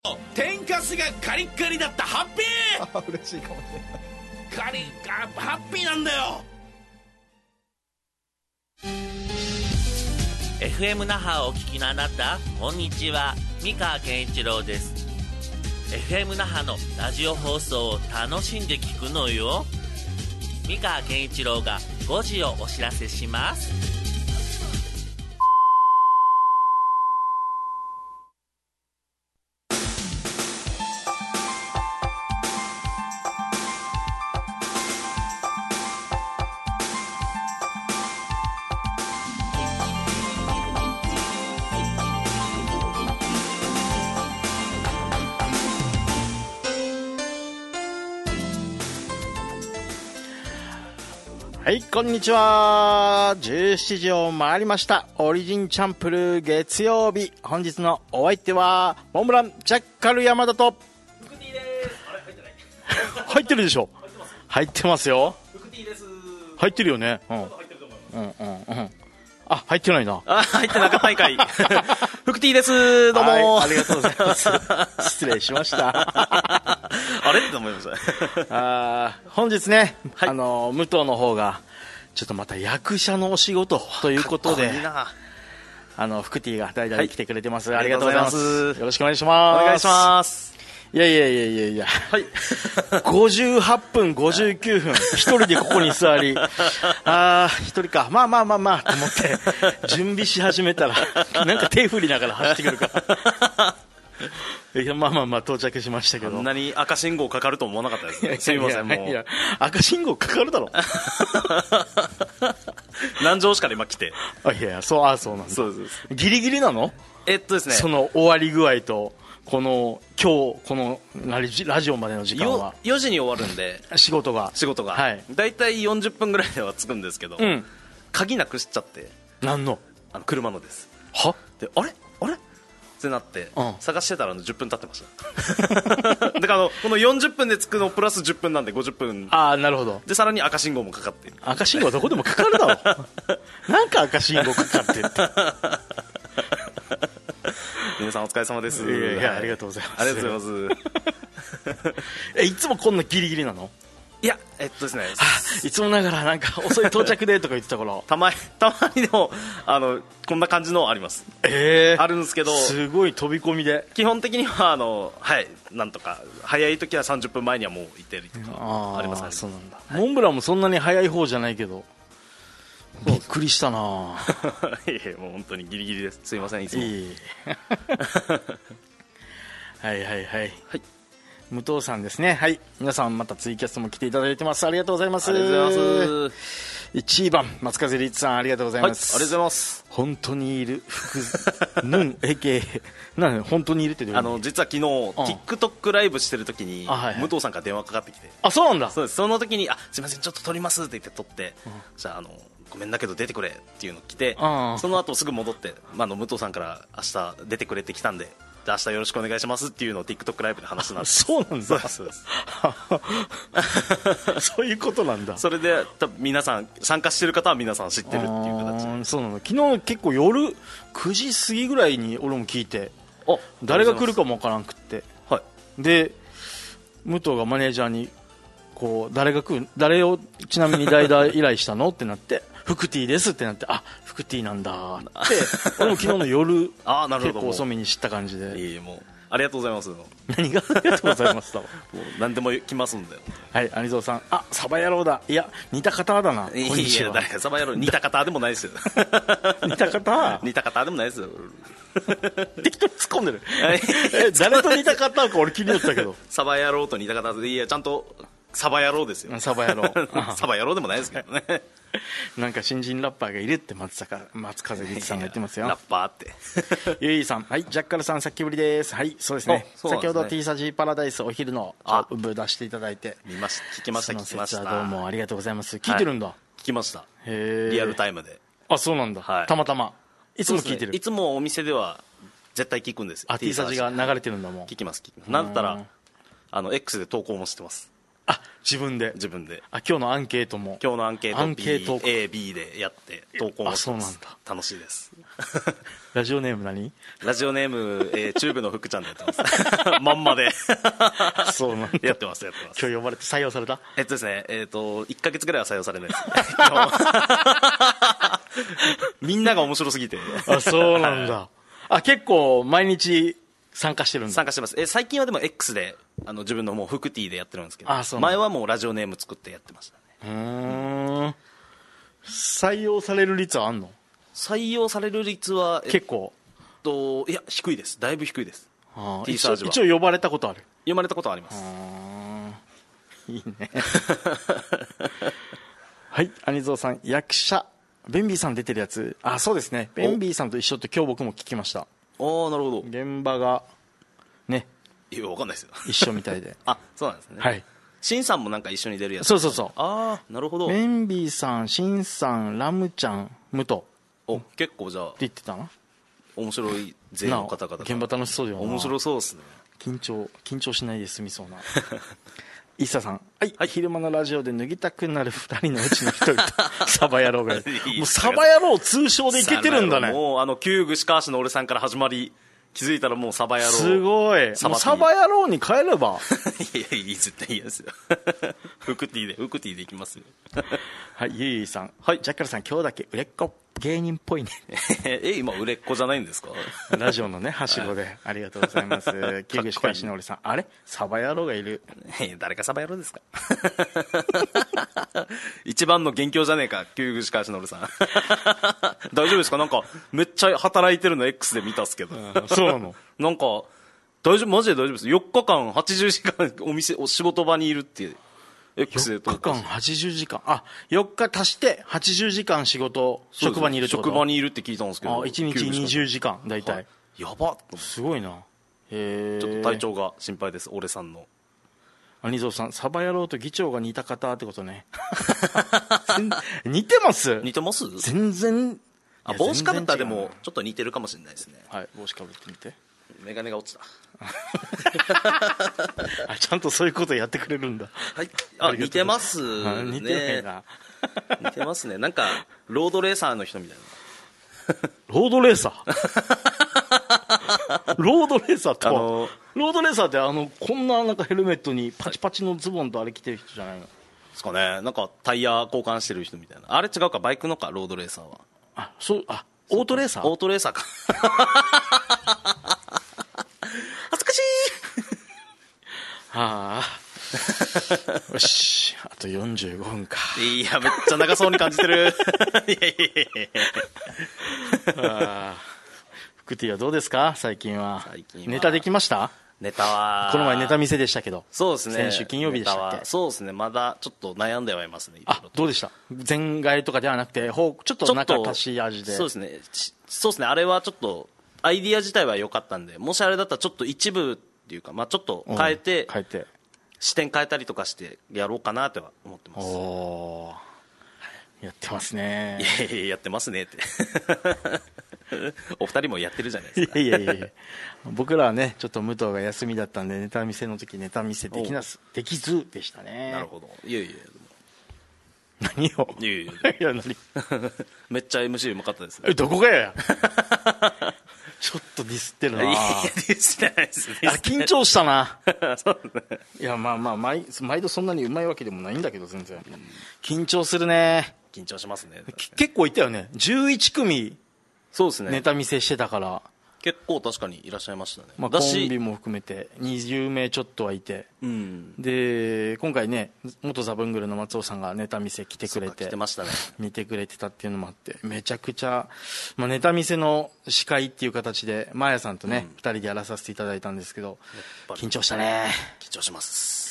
天かすがカリッカリだったハッピー嬉しいかもしれないカリハッピーなんだよ。 FM 那覇をお聞きのあなた、こんにちは。三河健一郎です。 FM 那覇のラジオ放送を楽しんで聞くのよ。三河健一郎が5時をお知らせします。 はい、こんにちは。17時を回りました。オリジンチャンプルー月曜日。本日のお相手はモンブランジャッカル山田とフクティです。あれ入ってない入ってるでしょ。入ってますよ。 フクティです。 入ってるよね。うん入ってると思います。 あ、入ってないな。 入ってなかったんかい。フクティです。どうも、 はい、ありがとうございます失礼しましたあれって思いました。 本日ね、 はい、 武藤の方がちょっとまた役者のお仕事ということで、 いいな。 フクティが代々来てくれてます、 はい、 ありがとうございます。よろしくお願いします。 お願いします。 いや、はい、58分59分一人でここに座り、一人か、まあと思って準備し始めたらなんか手振りながら走ってくるからいや、まあ到着しましたけど、 こんなに赤信号かかると思わなかったですね。すみません。もう赤信号かかるだろ南城市から今来て、 そうなんだ。 そうです。 ギリギリなの？ ですね、 その終わり具合と今日このラジオまでの時間は 4時に終わるんで、仕事が、はい、だいたい40分ぐらいでは着くんですけど、鍵なくしちゃって。 何の？ 車のです。 は？ で、あれってなって、探してたら10分経ってましただからこの40分で着くのプラス10分なんで50分。 なるほど。 でさらに赤信号もかかってる。 赤信号どこでもかかるだろなんか赤信号かかってるって皆さんお疲れ様です。 いや、ありがとうございます。 ありがとうございますいつもこんなギリギリなの？ いや、ですね、 いつもながらなんか遅い到着でとか言ってたからたまにでもこんな感じのあります。あるんですけど、 すごい飛び込みで、 基本的にはなんとか早い時は30分前にはもう行ってるとかありますね。 そうなんだ。モンブランもそんなに早い方じゃないけどびっくりしたなもう本当にギリギリです。すいません、いつもはい、武藤さんですね。はい、皆さんまたツイキャスも来ていただいてます。ありがとうございます。 ありがとうございます。 1番松風律さん、ありがとうございます。 ありがとうございます。 本当にいるヌンなん本当にいるってどういう意味？ 実は昨日、TikTok ライブしてる時に武藤さんから電話かかってきて、 そうなんだ。 そうです。その時にすいません、ちょっと撮りますって言って撮って、じゃあごめんだけど出てくれっていうの来て、その後すぐ戻って、武藤さんから明日出てくれって来たんで、じゃあ明日よろしくお願いしますっていうのを TikTok ライブで話したんです。 そうなんだ。 そうですそういうことなんだ。 それで多分皆さん参加してる方は皆さん知ってるっていう形。 そうなの。昨日結構夜9時過ぎぐらいに俺も聞いて、誰が来るかもわからんくって、で武藤がマネージャーに誰をちなみに代打依頼したのってなってフクティですってなって、フクティなんだって俺も昨日の夜結構遅めに知った感じで。 もうありがとうございます。 何がありがとうございますだろもう何でも来ますんだよ。 はい、兄蔵さん、サバ野郎だ。いや、似た方だな。こんにちは。 サバ野郎似た方でもないですよ似た方でもないですよ適当に突っ込んでる誰と似た方か俺気になったけどサバ野郎と似た方で、いや、ちゃんとサバ野郎ですよ。 サバ野郎サバ野郎でもないですけどねなんか新人ラッパーがいるって松風律さんが言ってますよ。 ラッパーってゆいさん、はい、ジャッカルさんさっきぶりです。はい、そうですね。先ほど T サジパラダイスお昼の部出していただいて聞きましたどうもありがとうございます。聞いてるんだ。 聞きました。リアルタイムで。 そうなんだ。たまたまいつも聞いてる。 いつもお店では絶対聞くんですよ。 T サジが流れてるんだもん。 聞きます。なんだったらX で投稿もしてます。 あ、自分で。 自分で。 あ、今日のアンケートも。 今日のアンケート A、B でやって投稿もしてます。 あ、そうなんだ。 楽しいです。 ラジオネーム何？ ラジオネーム、チューブの福ちゃんでやってます。まんまで。 そうなんだ。 やってます。今日呼ばれて採用された？ ですね、1ヶ月ぐらいは採用されないです。みんなが面白すぎて。 あ、そうなんだ。あ、結構毎日参加してるんだ。 参加してます。最近はでも X で自分のもうフクティでやってるんですけど、前はもうラジオネーム作ってやってましたね。 採用される率はあんの？ 採用される率は結構いや低いです。だいぶ低いです。 T サージは一応呼ばれたことある？ 呼ばれたことはあります。 いいね。はい、アニゾーさん、役者ベンビーさん出てるやつ。あ、そうですね、ベンビーさんと一緒って今日僕も聞きました。 ああ、なるほど。 現場がね、 いや、わかんないですよ。 一緒みたいで。 あ、そうなんですね。はい。シンさんもなんか一緒に出るやつ。 そうそうそう。 ああ、なるほど。 ベンビーさん、シンさん、ラムちゃん、ムト。 お、結構じゃあ。 って言ってたな。 面白い勢の方々。 現場楽しそうだよな。 面白そうですね。緊張しないで済みそうな。イッサさん、はい、はい、昼間のラジオで脱ぎたくなる2人のうちの1人とサバ野郎がいる。もうサバ野郎通称でいけてるんだね。 もう旧串川市の俺さんから始まり、気づいたらもうサバ野郎。 すごい。もうサバ野郎に変えれば。 いやいや、絶対いいですよ。フクティでいきますよ。 はい、ゆいゆいさん、はい、ジャッカルさん、今日だけ売れっ子芸人っぽいね。 今売れっ子じゃないんですか？ ラジオのね、はしごで。ありがとうございます。旧串川市の俺さん、あれサバ野郎がいる。 誰かサバ野郎ですか？一番の元凶じゃねえか、旧串川市の俺さん。大丈夫ですか？なんかめっちゃ働いてるの X で見たっすけど。 そうなの？ なんか大丈夫、マジで大丈夫です。4日間80時間仕事場にいるって X で 4日間80時間、あ、4日足して80時間仕事、職場にいるってこと？ 職場にいるって聞いたんですけど、 1日20時間大体、はい、 やばっ、 すごいな。 ちょっと体調が心配です、俺さんの。 アニゾーさん、サバ野郎と議長が似た方ってことね。似てます？ 似てます？ 全然。 帽子かぶったらでもちょっと似てるかもしれないですね。 はい、帽子かぶってみて。 メガネが落ちた。 あ、ちゃんとそういうことやってくれるんだ。 はい。あ、似てますね。 似てないな。 似てますね。なんかロードレーサーの人みたいな。 ロードレーサー。ロードレーサーとは、ロードレーサーってこんななんかヘルメットにパチパチのズボンとあれ着てる人じゃないのですかね。なんかタイヤ交換してる人みたいな。あれ違うか、バイクのか、ロードレーサーは。 あ、そう、あ、オートレーサー？ オートレーサーか。恥ずかしい。 はあ。よし、あと45分か。 いや、めっちゃ長そうに感じてる。いやいやいや。 フクティはどうですか？最近はネタできました？ ネタはこの前ネタ見せでしたけど。 そうですね。 先週金曜日でしたっけ？ そうですね。まだちょっと悩んではいますね。 あ、どうでした？前回とかではなくて、ちょっと中足し味で。 そうですね。そうですね。あれはちょっとアイディア自体は良かったんで、もしあれだったらちょっと一部っていうか、まあちょっと変えて視点変えたりとかしてやろうかなとは思ってます。 おー、やってますね。 いやいや、やってますねって。お二人もやってるじゃないですか。 いや僕らはね、ちょっと武藤が休みだったんで、ネタ見せの時ネタ見せできずでしたね。 なるほど。いやいや、 何を？ いや何？ めっちゃ MC うまかったです。 どこがや。ちょっとディスってるな。 いやディスってないですね。 緊張したな。 そうね。 いや、まあ毎度そんなにうまいわけでもないんだけど、全然緊張するね。 緊張しますね。 結構いたよね。11組そうですね。 ネタ見せしてたから。 結構確かにいらっしゃいましたね。 まあ、コンビも含めて20名ちょっとはいて、うん、で今回ね、元ザブングルの松尾さんがネタ見せ来てくれて、 来てましたね、 見てくれてたっていうのもあって、めちゃくちゃ、まあ、ネタ見せの司会っていう形でマーヤさんとね、2人でやらさせていただいたんですけど、緊張したね。 緊張します。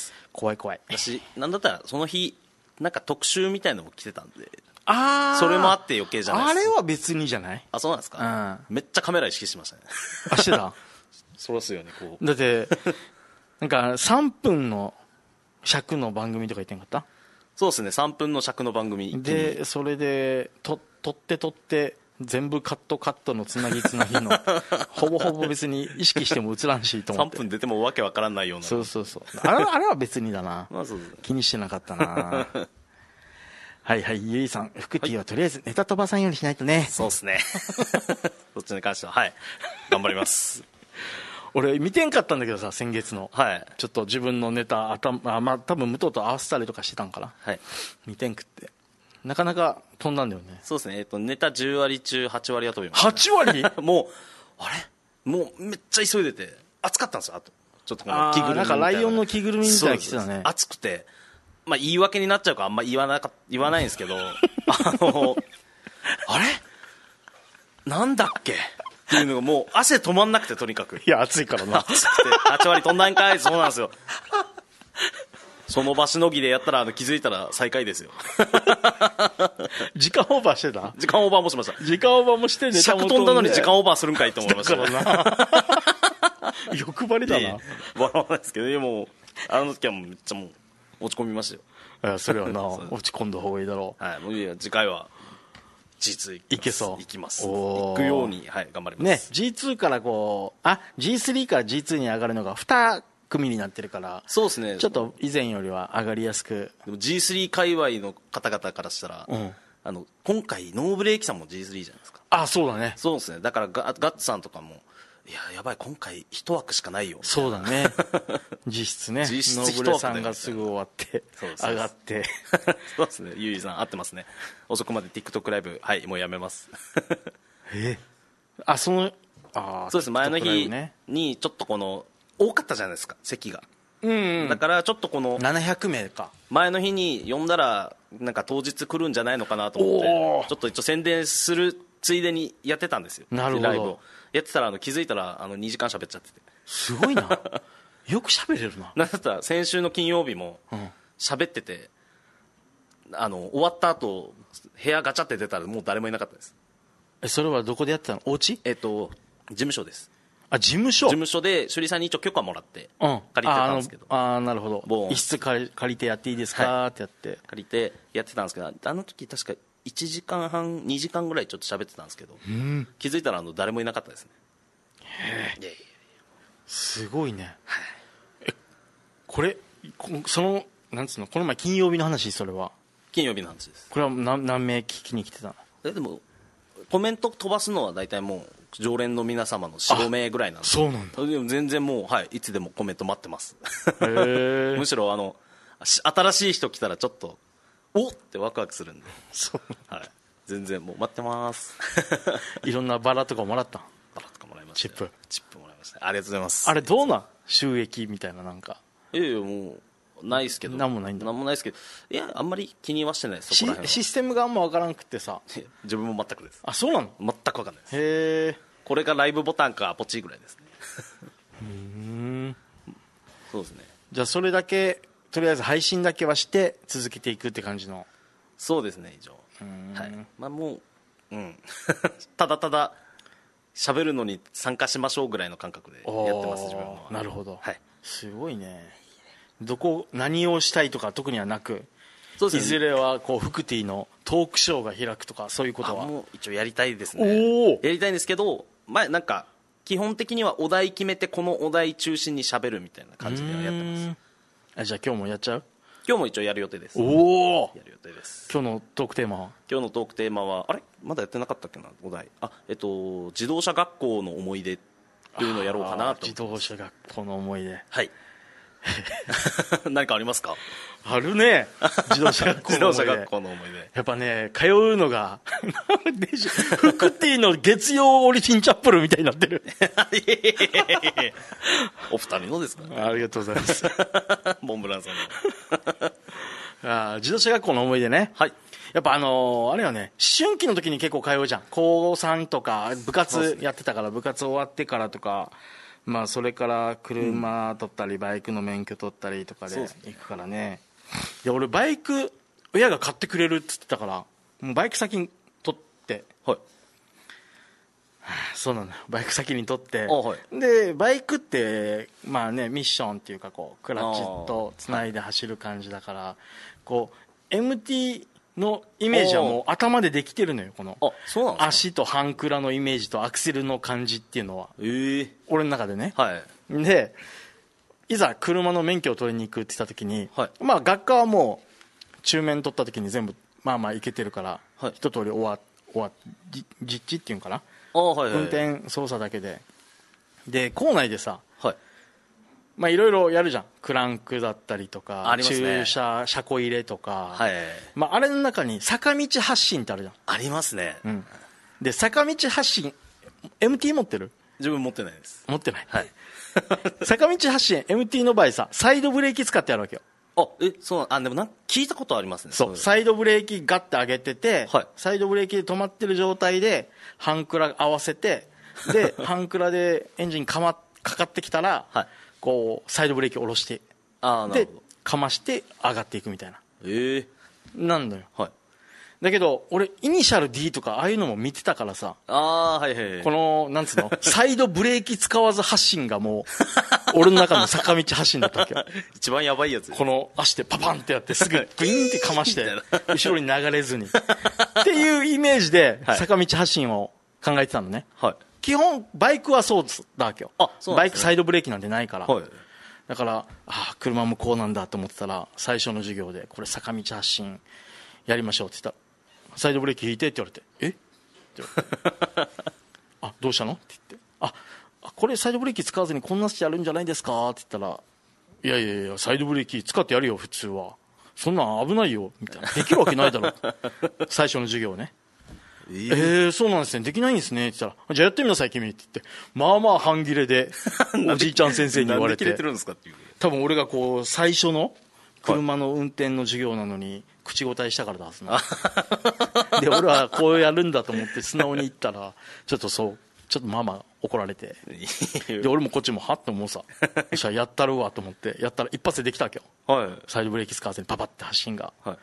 怖い私なんだったらその日なんか特集みたいなのも来てたんで、 それもあって余計じゃないですか。 あれは別にじゃない？ あ、そうなんですか、めっちゃカメラ意識してましたね。 あ、してた？ そうですよね。こうだってなんか3分の尺の番組とか言ってんかった？ そうですね、3分の尺の番組で、それで撮って全部カットのつなぎのほぼほぼ別に意識しても映らんしと思って。 3分出てもわけわからないような。 そうあれは別にだな。 まあそう気にしてなかったな。はいはい、ゆいさん、フクティはとりあえずネタ飛ばさんようにしないとね。 そうですね。そっちに関してははい頑張ります。 俺見てんかったんだけどさ、先月の、 はい、 ちょっと自分のネタ多分武藤と合わせたりとかしてたんかな、 はい、 見てんくってなかなか飛んだんだよね。 そうですね、ネタ10割中8割は飛びました、 8割もうめっちゃ急いでて暑かったんですよ。あとちょっとこの着ぐるみみたいな、 なんかライオンの着ぐるみみたいな着てたね。 暑くて、まあ、言い訳になっちゃうからあんま言わないんですけどあれなんだっけっていうのがもう汗止まんなくて、とにかくいや暑いからな。 暑くて8割飛んだんかい。そうなんですよ。その場しのぎでやったら気づいたら最下位ですよ。 時間オーバーしてた。 時間オーバーもしました。 時間オーバーもしてネタも尺飛んだのに時間オーバーするんかいと思いました、ね、 だからな。欲張りだな。 笑わないですけど、もうあの時はもうめっちゃもう落ち込みましたよ。 それはな落ち込んだ方がいいだろう。 はい、もういや次回は G2 いけそう。 行きます。行くように、はい、頑張ります。 ね、G2 からG3 から G2 に上がるのが2組になってるから、 そうですね。 ちょっと以前よりは上がりやすく。 でも G3 界隈の方々からしたら、今回ノーブレーキさんも G3 じゃないですか。 あ、そうだね。 そうですね。だからガッツさんとかも、いややばい今回一枠しかないよ。 そうだね。実質ね。 実質ノーブレさんがすぐ終わって上がって。 そうですね。ゆいさん合ってますね。遅くまで TikTok ライブ、はいもうやめます。 そうです前の日にちょっとこの多かったじゃないですか席が。だからちょっとこの 700名か前の日に呼んだらなんか当日来るんじゃないのかなと思ってちょっと一応宣伝するついでにやってたんですよ。 なるほど。 ライブをやってたら気づいたら2時間喋っちゃってて、 すごいな。よく喋れるな。 なんだったら先週の金曜日も喋ってて、終わった後部屋ガチャって出たらもう誰もいなかったです。 それはどこでやってたの？お家？ 事務所です。 事務所なるほど。一室借りてやっていいですかってやって借りてやってたんですけど、あの時確か1時間半2時間ぐらいちょっと喋ってたんですけど、気づいたら誰もいなかったですね。 すごいね。これなんつうの、この前金曜日の話。それは金曜日の話です。 これは何名聞きに来てたの？ でもコメント飛ばすのは大体もう常連の皆様の 4,5 名ぐらいなんで。 そうなんだ。 でも全然もう、いつでもコメント待ってます。むしろ新しい人来たらちょっとおってワクワクするんで。 そう、 全然もう待ってます。 いろんなバラとかもらった？ バラとかもらいました。 チップもらいました。ありがとうございます。 あれどうなん？収益みたいななんか。 いやもうないですけど。 なんもないんだ。 なんもないですけど、いやあんまり気にはしてないです。そこら辺はシステムがあんま分からんくってさ。 自分も全くです。 あ、そうなの？ 全く分かんないです。 へえ。 これがライブボタンかポチぐらいですね。そうですね。 じゃあそれだけとりあえず配信だけはして続けていくって感じの。 そうですね、以上。まあもうただただ喋るのに参加しましょうぐらいの感覚でやってます自分は。 なるほど。 はい。 すごいね。何をしたいとか特にはなく、 そうですね、 いずれはフクティのトークショーが開くとかそういうことは。 もう一応やりたいですね。やりたいんですけど、なんか基本的にはお題決めてこのお題中心に喋るみたいな感じではやってます。 じゃあ今日もやっちゃう？ 今日も一応やる予定です。 おお。 やる予定です。 今日のトークテーマは？ 今日のトークテーマはあれまだやってなかったっけなお題。自動車学校の思い出というのをやろうかなと。 自動車学校の思い出。 はい。何かありますか？ あるね。自動車学校の思い出。やっぱね、通うのがフクティの月曜オリジンチャップルみたいになってる。 お二人のですか？ ありがとうございます。 モンブランさんの自動車学校の思い出ね。 はい。 やっぱあれよね、思春期の時に結構通うじゃん。高3とか部活やってたから、部活終わってからとか、まあそれから車取ったりバイクの免許取ったりとかで行くからね。いや俺バイク親が買ってくれるって言ってたから、もうバイク先に取って、そうなんだよ、バイク先に取って、でバイクってまあねミッションっていうかクラッチとつないで走る感じだから、MT のイメージはもう頭でできてるのよ。このそうなんですか。 足と半クラのイメージとアクセルの感じっていうのは、俺の中でね、 はい。 でいざ車の免許を取りに行くって言った時に、 はい、 まあ学科はもう中免取った時に全部まあまあいけてるから、 はい、 一通り実地っていうんかな、 はいはい、 運転操作だけで、で校内でさ、 はい、 まあいろいろやるじゃん。クランクだったりとか、 ありますね、 車庫入れとか、 はい、 まあ、あれの中に坂道発進ってあるじゃん。 ありますね、 うん、で坂道発進 MT 持ってる？ 自分持ってないです。 持ってない、 はい、 坂道発進 MT の場合さ、サイドブレーキ使ってやるわけよ。 そうでも聞いたことありますね。 そう、サイドブレーキガッて上げてて、 はい、 サイドブレーキで止まってる状態で半クラ合わせて、で半クラでエンジンかかってきたら、はい、こうサイドブレーキ下ろして、でかまして上がっていくみたいな、なんだよ、はい、だけど俺イニシャル D とかああいうのも見てたからさ、 はいはいはい、 このなんつうのサイドブレーキ使わず発進がもう俺の中の坂道発進だったわけよ。一番やばいやつ。 この足でパパンってやってすぐグイーンってかまして後ろに流れずにっていうイメージで坂道発進を考えてたのね、はい、基本バイクはそうだわけよ。バイクサイドブレーキなんてないから、はい、だから車もこうなんだと思ってたら、最初の授業でこれ坂道発進やりましょうって言ったら、サイドブレーキ引いてって言われて、えって言われてどうしたのって言って、これサイドブレーキ使わずにこんなしてやるんじゃないですかって言ったら、いやいやいやサイドブレーキ使ってやるよ普通は、そんなん危ないよみたいな、できるわけないだろ最初の授業ね。そうなんですね、できないんですねって言ったら、じゃあやってみなさい君って言って、まあまあ半切れでおじいちゃん先生に言われて、多分俺がこう最初の車の運転の授業なのに口答えしたからだはずなで俺はこうやるんだと思って素直に言ったら、ちょっとママ怒られてで俺もこっちもはって思うさそしたらやったるわと思ってやったら一発でできたわけよ、はい、サイドブレーキ使わずにパパって発進が、はい、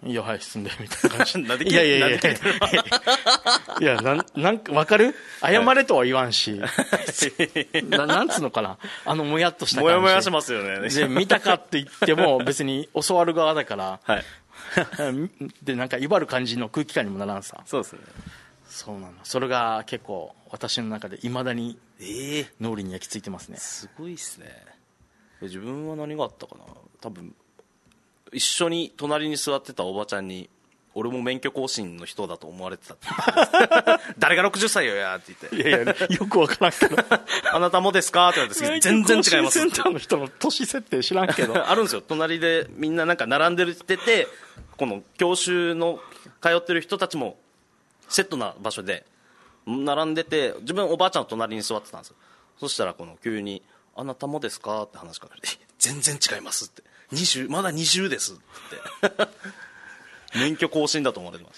いいよはい進んでみたいな感じいやいやなんか分かる、謝れとは言わんしなんつうのかな、もやっとした感じ、 もやもやしますよね。 で見たかって言っても別に教わる側だから、はい、でなんか威張る感じの空気感にもならんさ。 そうですね。 そうなの。それが結構私の中でいまだに脳裏に焼き付いてますね。 すごいっすね。自分は何があったかな、多分一緒に隣に座ってたおばちゃんに、俺も免許更新の人だと思われてた誰が60歳よやって言って、 いやいやよくわからんけどあなたもですかって言われて、全然違いますって。 センターの人の年設定知らんけどあるんですよ、隣でみんななんか並んでて、この教習の通ってる人たちもセットな場所で並んでて、自分おばあちゃんの隣に座ってたんですよ。そしたら急にあなたもですかって話しかけて、全然違いますって、まだ20ですって免許更新だと思われてま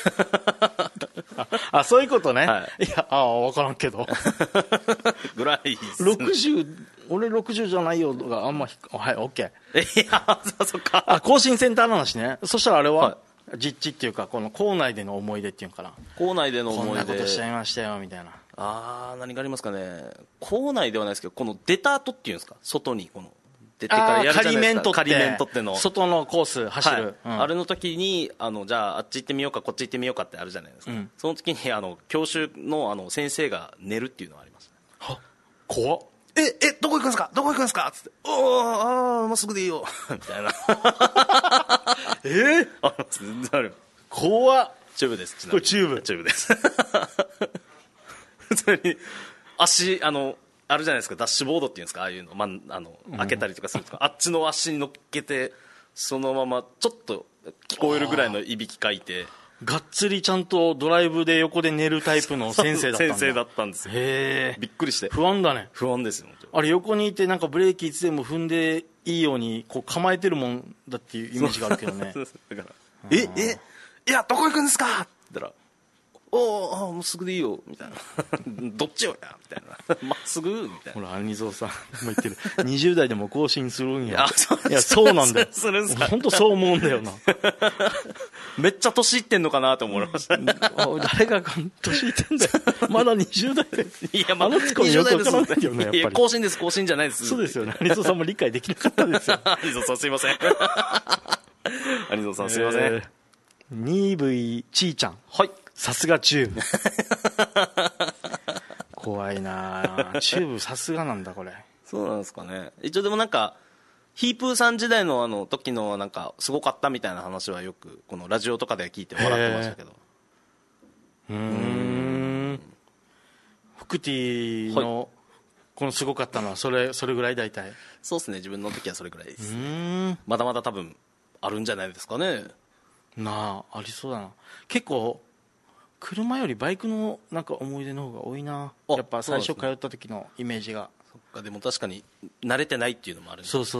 したそういうことね、はい、いや分からんけどぐらいですね。俺60じゃないよがあんまはい OK いやそっか更新センターの話ね。そしたらあれは、はい、実地っていうかこの校内での思い出っていうかな、 校内での思い出、 こんなことしちゃいましたよみたいな。 何がありますかね。校内ではないですけど、この出た後っていうんですか、外に出てからやるじゃないですか、仮免取っての外のコース走る、 はい、あれの時にじゃああっち行ってみようかこっち行ってみようかってあるじゃないですか、その時に教習の先生が寝るっていうのがあります、ね、 は怖っ。 どこ行くんですかどこ行くんですかっつって、まっすぐでいいよみたいな全然ある。 怖っ。 チューブです。 これチューブです普通に足あるじゃないですか、ダッシュボードっていうんですか、ああいうの、開けたりとかするとか、あっちの足に乗っけてそのままちょっと聞こえるぐらいのいびきかいて、 がっつりちゃんとドライブで横で寝るタイプの先生だったんだ。 先生だったんですよ。 へえ。 びっくりして。 不安だね。 不安ですよ。 あれ横にいてなんかブレーキいつでも踏んでいいようにこう構えてるもんだっていうイメージがあるけどね。 だからいやどこ行くんですかって言ったら、もうすぐでいいよみたいなどっちよやみたいなまっすぐみたいな。 ほら兄蔵さんも言ってる20代でも更新するんや。いやそうなんだよ。 するんすか。 本当そう思うんだよなめっちゃ年いってんのかなと思いました誰が年いってんだよまだ20代で。 いや、ツッコミよくわからないよね、やっぱり。いや更新です更新じゃないです。 そうですよね。兄蔵さんも理解できなかったですよ兄蔵さんすいません兄蔵さんすいません、 2V ちーちゃん、 はい、 さすがチューブ怖いなチューブさすがなんだこれ。 そうなんですかね。一応でもなんかヒープーさん時代の時のなんかすごかったみたいな話はよくこのラジオとかで聞いて笑ってましたけど。 フクティのこのすごかったのはそれぐらい大体。 そうですね、自分の時はそれぐらいです、まだまだ多分あるんじゃないですかね。 ありそうだな。結構車よりバイクのなんか思い出の方が多いな。やっぱ最初通った時のイメージが。 そっか、でも確かに慣れてないっていうのもあるんで。 そう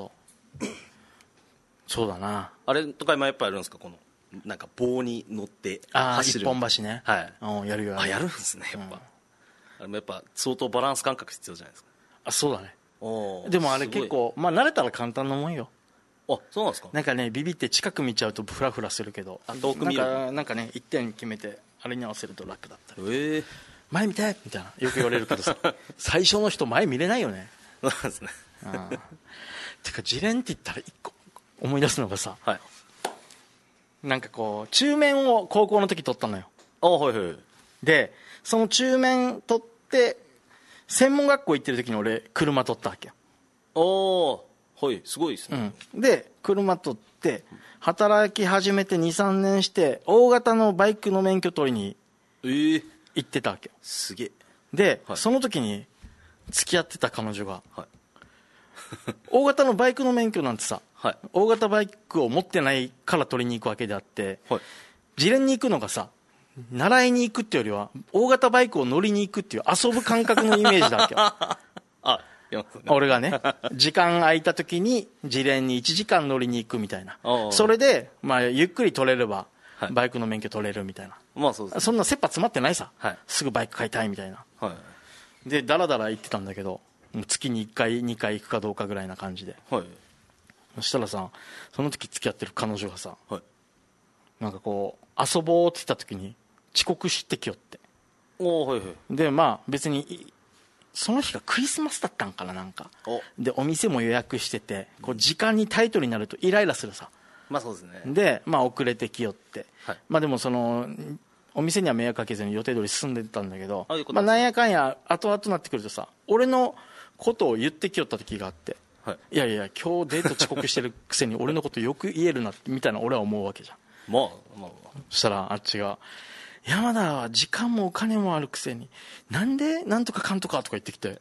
そうだな。 あれとか今やっぱやるんですか、このなんか棒に乗って走る。 一本橋ね。 はい。 やるよ。 やるんですね、やっぱ、あれもやっぱ相当バランス感覚必要じゃないですか。 そうだね。でもあれ結構慣れたら簡単なもんよ。 そうなんですか。 なんかね、ビビって近く見ちゃうとフラフラするけど、 遠く見る。 なんかね、一点決めてあれに合わせると楽だったり。 前見てみたいなよく言われるけどさ最初の人前見れないよね。 そうですね。 てか自連って言ったら一個思い出すのがさ、なんかこう中面を高校の時取ったのよ。でその中面取って専門学校行ってる時に俺車取ったわけよ。 すごいですね。 で車取って働き始めて 2,3 年して大型のバイクの免許取りに行ってたわけよ。 すげえ。 で、その時に付き合ってた彼女が、大型のバイクの免許なんてさ、大型バイクを持ってないから取りに行くわけであって、自連に行くのがさ、習いに行くっていうよりは大型バイクを乗りに行くっていう遊ぶ感覚のイメージだわけよ俺がね、時間空いた時に自連に1時間乗りに行くみたいな。それで、ゆっくり取れればバイクの免許取れるみたいな。そんな切羽詰まってないさ、すぐバイク買いたいみたいな。でダラダラ行ってたんだけど、月に1回2回行くかどうかぐらいな感じで、そしたらさ、その時付き合ってる彼女がさ、なんかこう遊ぼうって言った時に遅刻してきよって。で別にその日がクリスマスだったんかな、なんかでお店も予約してて、こう時間にタイトになるとイライラするさ。 そうですね。 で遅れてきよって、でもそのお店には迷惑かけずに予定通り進んでたんだけど、なんやかんや後々なってくるとさ、俺のことを言ってきよった時があって、いやいや今日デート遅刻してるくせに俺のことよく言えるなみたいな俺は思うわけじゃん。そしたらあっちが、山田は時間もお金もあるくせになんでなんとかかんとかとか言ってきて、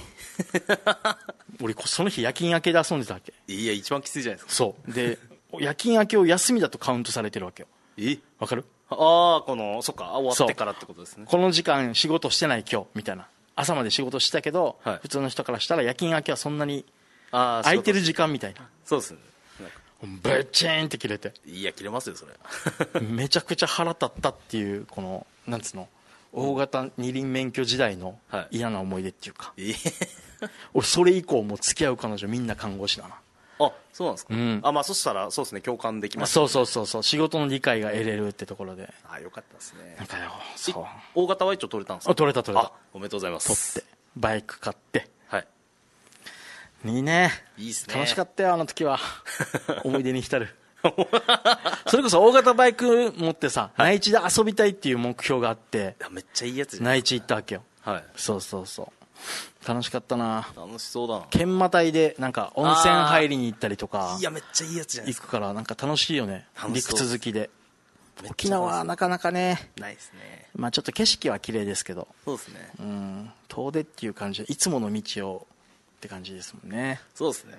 俺その日夜勤明けで遊んでたわけ。 一番きついじゃないですか。 そうで夜勤明けを休みだとカウントされてるわけよ。わかる？ そっか、終わってからってことですね。 この時間仕事してない今日みたいな。朝まで仕事してたけど、普通の人からしたら夜勤明けはそんなに空いてる時間みたいな。 そうですね。 ブッチーンって切れて、 切れますよそれめちゃくちゃ腹立ったっていう、このなんつうの、大型二輪免許時代の嫌な思い出っていうか、俺それ以降もう付き合う彼女みんな看護師だな。 そうなんですか。そしたらそうですね、共感できます、 そう仕事の理解が得れるってところで。 よかったですね。 なんかよ、 大型は一応取れたんですか。 取れた。 おめでとうございます。 取ってバイク買って、いいね。いいっすね。 楽しかったよあの時は思い出に浸るそれこそ大型バイク持ってさ、内地で遊びたいっていう目標があって、 めっちゃいいやつじゃん。 内地行ったわけよ。そう楽しかったな。 楽しそうだな。 研磨隊でなんか温泉入りに行ったりとか、 めっちゃいいやつじゃないですか。 行くからなんか楽しいよね。陸続きで。沖縄はなかなかね、 ないですね。 ちょっと景色は綺麗ですけど、 そうですね。 遠出っていう感じでいつもの道をって感じですもんね。 そうですね。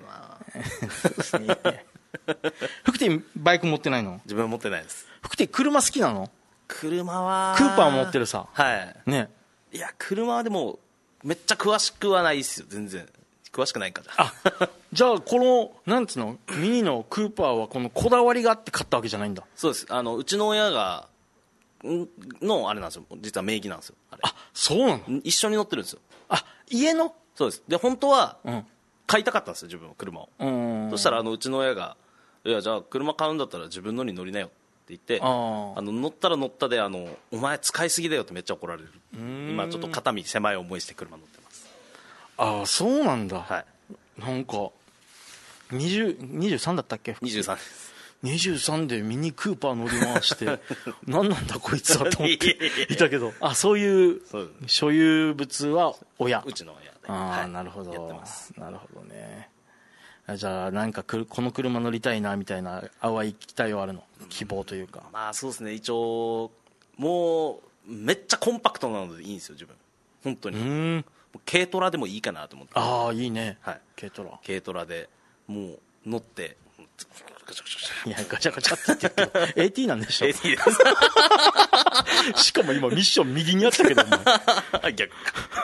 福手バイク持ってないの？ 自分は持ってないです。 福手車好きなの？ 車はクーパー持ってるさ。ね。 いや車はでもめっちゃ詳しくはないですよ。全然詳しくないかじゃ。 じゃあこのなんつうのミニのクーパーはこのこだわりがあって買ったわけじゃないんだ。 そうです。うちの親がのあれなんですよ。実は名義なんですよ。 そうなの？ 一緒に乗ってるんですよ。 家の？ そうです。で本当は買いたかったんですよ、自分は車を。そしたらうちの親が、じゃあ車買うんだったら自分のに乗りなよって言って、乗ったら乗ったでお前使いすぎだよってめっちゃ怒られる。今ちょっと肩身狭い思いして車乗ってます。 そうなんだ。なんか23だったっけ？ 23です。 23でミニクーパー乗り回して何なんだこいつはと思っていたけど、あ、そういう所有物は親。 うちの親で。 ああ、なるほど。 やってます。 なるほどね。じゃあなんかこの車乗りたいなみたいな淡い期待はあるの、希望というか。 まあそうですね、一応もうめっちゃコンパクトなのでいいんですよ自分、本当に。軽トラでもいいかなと思って。 ああ、いいね。 はい、 軽トラ。 軽トラでもう乗っていやガチャガチャって言ってるけどAT なんでしょ。 AT ですしかも今ミッション右にあったけどお前逆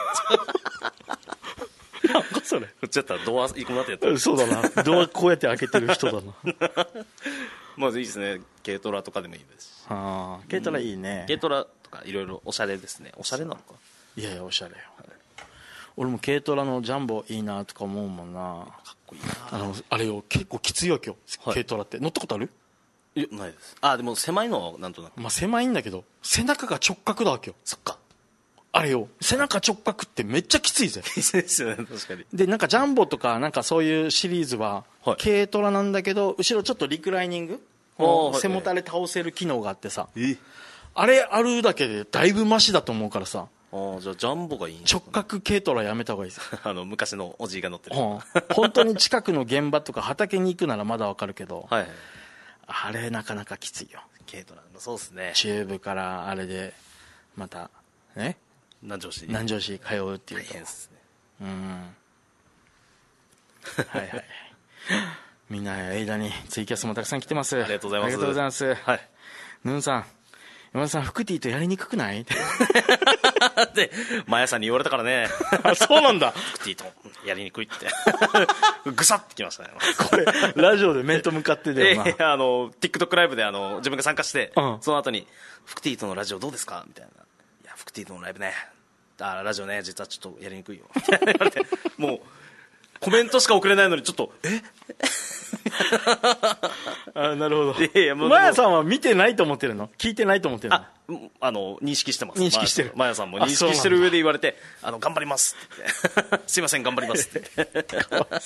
なんかそれこっちだったらドア行くなってやってる。 そうだな、ドアこうやって開けてる人だなまずいいですね、軽トラとかでもいいですし。 ああ、軽トラいいね。 軽トラとかいろいろおしゃれですね。おしゃれなのか。 いやいやおしゃれよ、俺も軽トラのジャンボいいなとか思うもんな。 かっこいいな。 あれよ結構きついわけよ、軽トラって乗ったことある？ いやないです。あ、でも狭いのはなんとなく。 まあ狭いんだけど背中が直角だわけよ。 そっか。 あれよ背中直角ってめっちゃきついぜ。 きついですよね、確かに。 でなんかジャンボとかなんかそういうシリーズははい軽トラなんだけど後ろちょっとリクライニング、 はい背もたれ倒せる機能があってさ、あれあるだけでだいぶマシだと思うからさ、 じゃあジャンボがいいんですかね。 直角軽トラやめた方がいいです昔のおじいが乗ってる。 本当に近くの現場とか畑に行くならまだわかるけど、 はいはい。 あれなかなかきついよ。 軽トラのそうですね。 チューブからあれでまたね南城市南城市通うっていう大と変ですね。 はいはいみんな間にツイキャスもたくさん来てます。 ありがとうございます。 ありがとうございます。 はい。 ヌンさん、山田さんフクティとやりにくくないでマヤさんに言われたからね。 あ、そうなんだ。 フクティとやりにくいってぐさってきましたね。 これラジオで面と向かってだよな。 TikTok ライブで自分が参加して、その後にフクティとのラジオどうですかみたいな。いやフクティとのライブね、ラジオね実はちょっとやりにくいよって言われて、もうコメントしか送れないのにちょっとあ、なるほど。 いやマヤさんは見てないと思ってるの？聞いてないと思ってるの？ 認識してます。 認識してる。 マヤさんも認識してる上で言われて、頑張りますって言ってすいません頑張りますって言って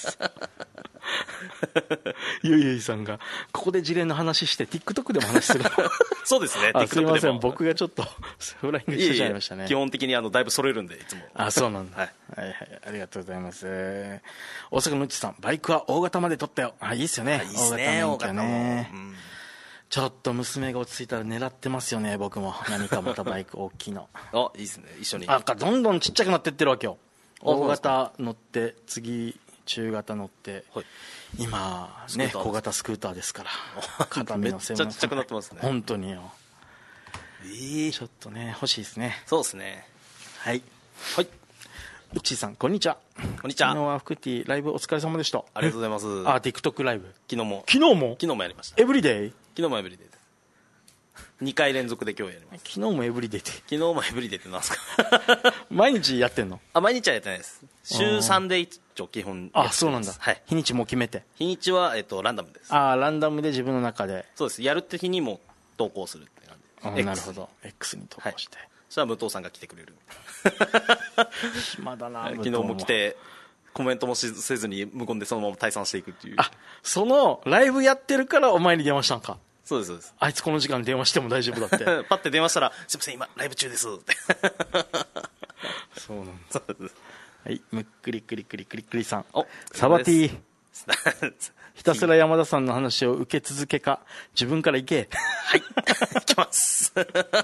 ゆいゆいさんがここで事例の話して TikTok でも話するそうですね。 TikTok すいません、 でも僕がちょっとフライングしてしまいましたね。 基本的にだいぶ揃えるんでいつも。 あ、そうなんだ、 はい、 はいはい、ありがとうございます。大阪のうちさん、バイクは大型まで取ったよ。あ、いいっすよね。 いいっすね、 大型ね。 ちょっと娘が落ち着いたら狙ってますよね、僕も。何かまたバイク大きいのいいっすね、一緒に。 なんかどんどんちっちゃくなってってるわけよ。大型乗って次中型乗って、はい、今ね小型スクーターですから片身の専門めっちゃちっちゃくなってますね。 本当によ。ちょっとね欲しいですね。 そうですね。 はいはい。うっちーさんこんにちは。 こんにちは。 昨日はフクティライブお疲れ様でした。 ありがとうございます。 TikTok ライブ昨日もやりました。 エブリデイ。 昨日もエブリデイです。2回連続で今日やります。 昨日もエブリデイって。 昨日もエブリデイってなんですか毎日やってんの？ 毎日はやってないです。週3で一応基本やってます。 そうなんだ、はい、日にちも決めて。 日にちは、ランダムです。 ランダムで自分の中で。 そうです。やるって日にも投稿するって感じ。 なるほど。 X に投稿して、はい、 そしたら武藤さんが来てくれる暇だな。 昨日も来てコメントもせずに無言でそのまま退散していくっていう。 そのライブやってるからお前に電話したんか？ そうですそうです。 あいつこの時間電話しても大丈夫だってパッて電話したらすいません今ライブ中ですってそうなんですはい、むっくりくりくりくりくりさん、 おサバティひたすら山田さんの話を受け続けか自分から行け。 はい行きます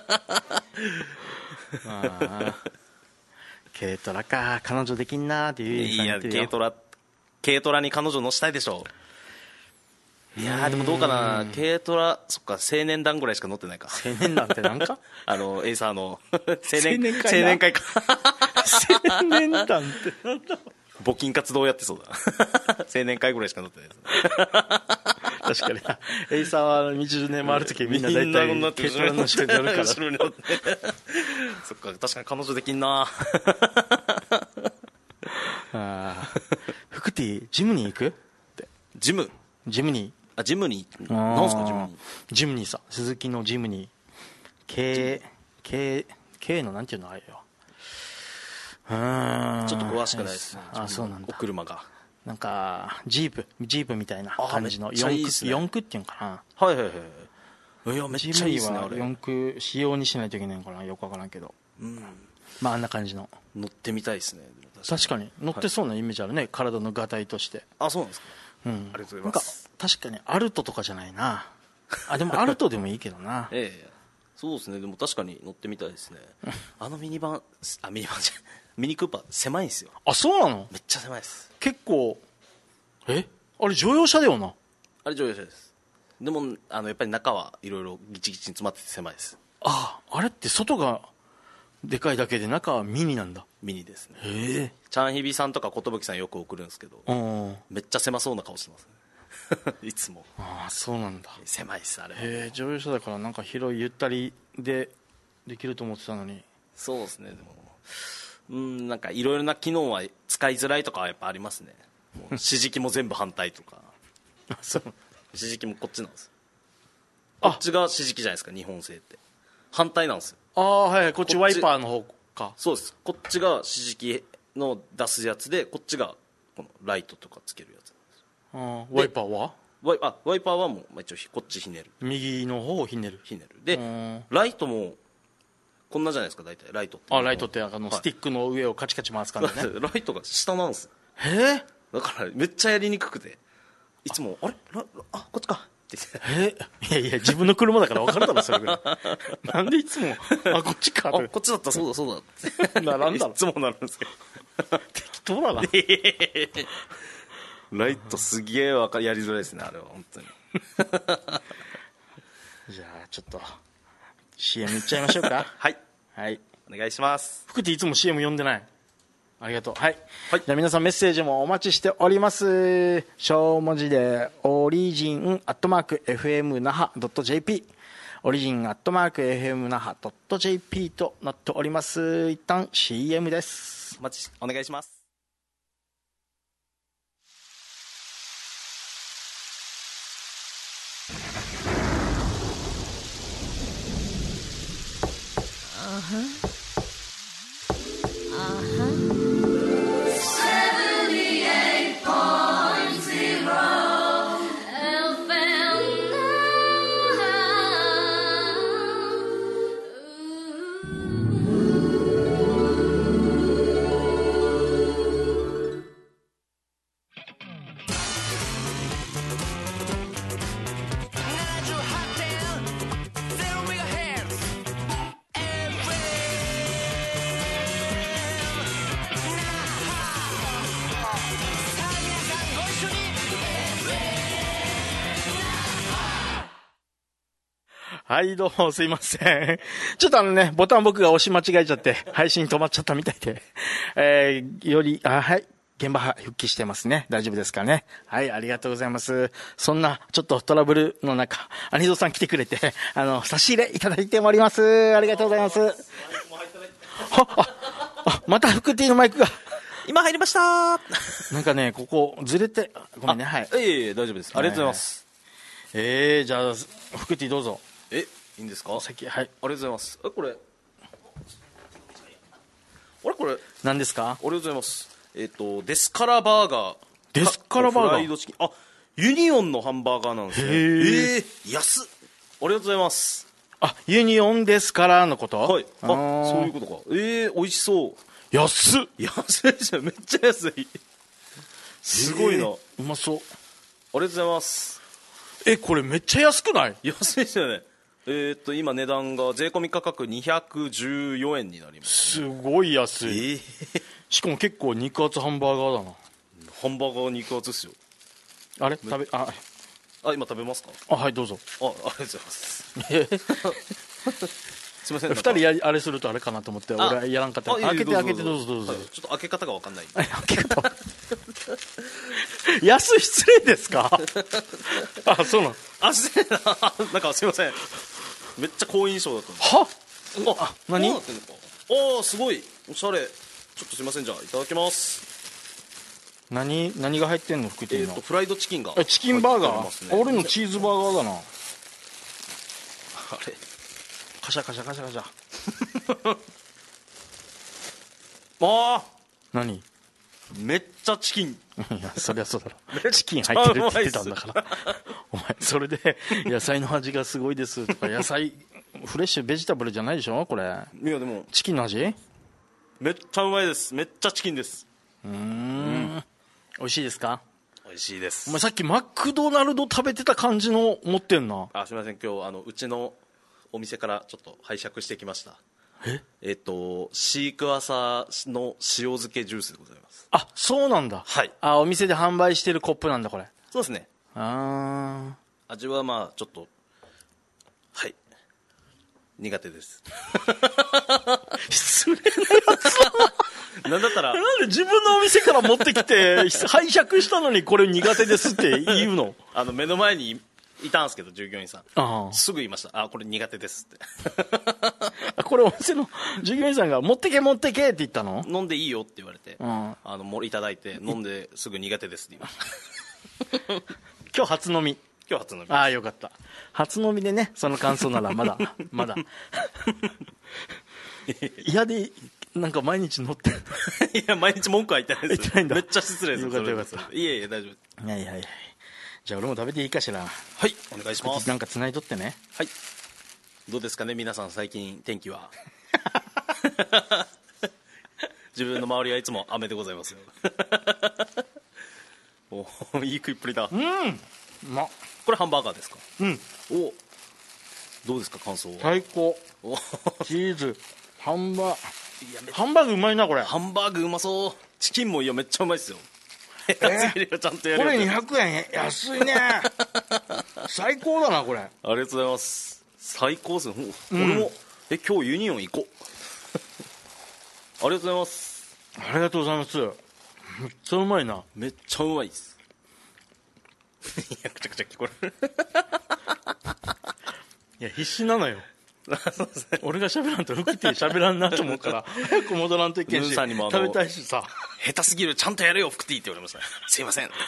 軽トラか彼女できんなーっていう。 いや軽トラに彼女乗したいでしょ。いやでもどうかな。軽トラそっか青年団ぐらいしか乗ってないか。 青年団ってなんかエイサーの青年会か青年団ってなんだ。 募金活動やってそうだ青年会ぐらいしか乗ってないです確かにエイサーは20年回るときみんな大体軽トラの後ろに乗るからそっか確かに彼女できんなフクティジムに行くって。ジムにジムニーなんすかジムニーさ鈴木のジムニー K のなんていうのあれよ。 ちょっと詳しくないですね。 そうなんだ。 お車がなんかジープみたいな感じのめっちゃいいっすね四駆っていうんかな。 はいはいはい。いや、めっちゃいいっすね、あれ。 四駆仕様にしないといけないのかな、よくわからんけど。まああんな感じの。 乗ってみたいですね。 確かに乗ってそうなイメージあるね、体のがたいとして。 あ、そうなんですか。 うん。 ありがとうございます。 なんか確かにアルトとかじゃないな。あ、でもアルトでもいいけどな。 そうですね。でも確かに乗ってみたいですね。ミニクーパー狭いんですよ。 あ、そうなの？ めっちゃ狭いです。 結構、あれ乗用車だよな。 あれ乗用車です。でもやっぱり中はいろいろギチギチに詰まってて狭いです。 あれって外がでかいだけで中はミニなんだ。 ミニですね。 へえ。 チャンヒビさんとか寿さんよく送るんですけど、めっちゃ狭そうな顔してますね。いつも。 ああ、そうなんだ。 狭いっす、あれ。 へえ、乗用車だからなんか広いゆったりでできると思ってたのに。 そうですね。でもなんかいろいろな機能は使いづらいとかはやっぱありますね。もう指示器も全部反対とか。 そう。 指示器もこっちなんですよ。こっちが指示器じゃないですか、日本製って反対なんですよ。 ああ、はい、こっちワイパーの方か。 そうです。こっちが指示器の出すやつで、こっちがこのライトとかつけるやつ。 ワイパーはワイパーはもう一応こっちひねる、 右の方をひねるで、ライトもこんなじゃないですか、大体ライトって。 ライトってスティックの上をカチカチ回すからね。 ライトが下なんですよ。 へえ。 だからめっちゃやりにくくて、いつもこっちかって言って、 いや自分の車だから分かるだろそれぐらい。なんでいつもこっちかって、 こっちだった、そうだってならんだろ。 いつもなるんですけど適当だな。 ライトすげえやりづらいですね、あれは本当に。 じゃあちょっと CM いっちゃいましょうか。 はい、 はい、 お願いします。 福っていつも CM 読んでない。ありがとう。はい、じゃあ皆さんメッセージもお待ちしております。小文字でオリジン@fm 那覇 .jp オリジン@fm 那覇 .jp となっております。一旦 CM です。 お願いします。 はい、どうもすいません。ちょっとボタン僕が押し間違えちゃって、配信止まっちゃったみたいで。はい、現場復帰してますね。大丈夫ですかね。はい、ありがとうございます。そんな、ちょっとトラブルの中、アニゾーさん来てくれて、差し入れいただいております。ありがとうございます。また福 T のマイクが。 今入りました。 なんかね、ここずれて、ごめんね、はい。 大丈夫です。ありがとうございます。 じゃあ、福 T どうぞ。 いいんですか？ 先、はい。 ありがとうございます。これ何ですか？ ありがとうございます。デスカラバーガー。 デスカラバーガー。 フライドチキン。ユニオンのハンバーガーなんですね。安っ。ありがとうございます。 ユニオンですからのこと？ はい。そういうことか。美味しそう。 安いですよ。めっちゃ安い。すごいな。 うまそう。ありがとうございます。 これめっちゃ安くない？ 安いですよね。今値段が税込み価格214円になります、 すごい安い。しかも結構肉厚ハンバーガーだな。 ハンバーガー肉厚ですよ。 今食べますか？ はい、どうぞ。 ありがとうございます。すいません。 2人あれするとあれかなと思って俺やらんかった。開けてどうぞ。 ちょっと開け方が分かんない。 開け方安い、失礼ですか？そうなの？ 失礼な。なんかすいません。めっちゃ好印象だった。 何？ すごいおしゃれ。ちょっとすいません、じゃあいただきます。 何が入ってんの？福 T のフライドチキンが。 チキンバーガー？俺のチーズバーガーだな。あれカシャカシャ何？ めっちゃチキン。 いや、そりゃそうだろ。チキン入ってるって言ってたんだから。お前、それで、野菜の味がすごいですとか、野菜、フレッシュベジタブルじゃないでしょこれ。 いや、でも、 チキンの味？ めっちゃうまいです。めっちゃチキンです。 美味しいですか？ 美味しいです。 お前さっきマクドナルド食べてた感じの持ってんな。 すみません、今日うちのお店からちょっと拝借してきました。シークワーサーの塩漬けジュースでございます。 あ、そうなんだ。 はい。 お店で販売してるコップなんだこれ。 そうですね。味はまあちょっと、はい、苦手です。 失礼ななんだったらなんで自分のお店から持ってきて拝借したのにこれ苦手ですって言うの？ 目の前にいたんですけど、従業員さんすぐ言いました。これ苦手ですってこれお店の従業員さんが持ってけって言ったの？ 飲んでいいよって言われて、いただいて飲んですぐ苦手ですって言いました今日初飲み。 今日初飲み。 よかった。初飲みでね、その感想ならまだ嫌でなんか毎日乗ってるいや、毎日文句は言ってないです。 言ってないんだ。 めっちゃ失礼です。 よかったよかった。 いえいえ、大丈夫。 いやじゃあ俺も食べていいかしら。 はい、お願いします。 なんか繋いとってね。 はい。どうですかね、皆さん、最近天気は。自分の周りはいつも雨でございますよ。いい食いっぷりだ。これハンバーガーですか？どうですか、感想は？ 最高。チーズ、ハンバーグうまいなこれ。 ハンバーグうまそう。チキンもめっちゃうまいですよ。ちゃんとやる。 これ200円安いね。最高だなこれ。ありがとうございます。最高ですよ。俺も今日ユニオン行こう。ありがとうございます。 ありがとうございます。めっちゃうまいな。 めっちゃうまいです。いや、くちゃくちゃ聞こえる。 いや、必死なのよ。俺が喋らんと服って喋らんなと思うから早く戻らんといけんし、食べたいしさ。 下手すぎる、ちゃんとやれよ服ティーって言われました。すいません。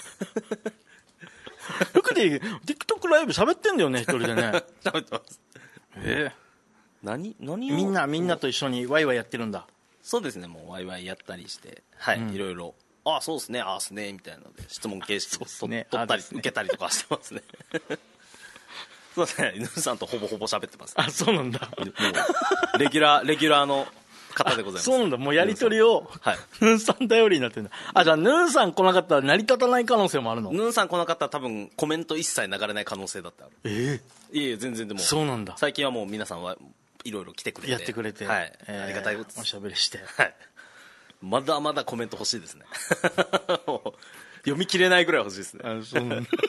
服ティー TikTok ライブ喋ってんだよね、一人でね。 喋ってます。 何みんなと一緒にワイワイやってるんだ。 そうですね、もうワイワイやったりして、いろいろ、そうですね、すねみたいなので質問形式で取ったり受けたりとかしてますね。そうですね、ヌーさんとほぼほぼ喋ってます。 そうなんだ。 もうレギュラーの方でございます。 そうなんだ。もうやり取りをヌーさん頼りになってるんだ。じゃあヌーさん来なかったら成り立たない可能性もあるの？ ヌーさん来なかったら多分コメント一切流れない可能性だった。いえ全然。でもそうなんだ。 最近はもう皆さんはいろいろ来てくれてやってくれて、 ありがたいです。 おしゃべりして、 まだまだコメント欲しいですね。読み切れないぐらい欲しいですね。 そうなんだ。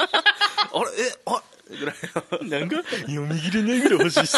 ぐらいなんか読み切れないぐらい欲しいっす。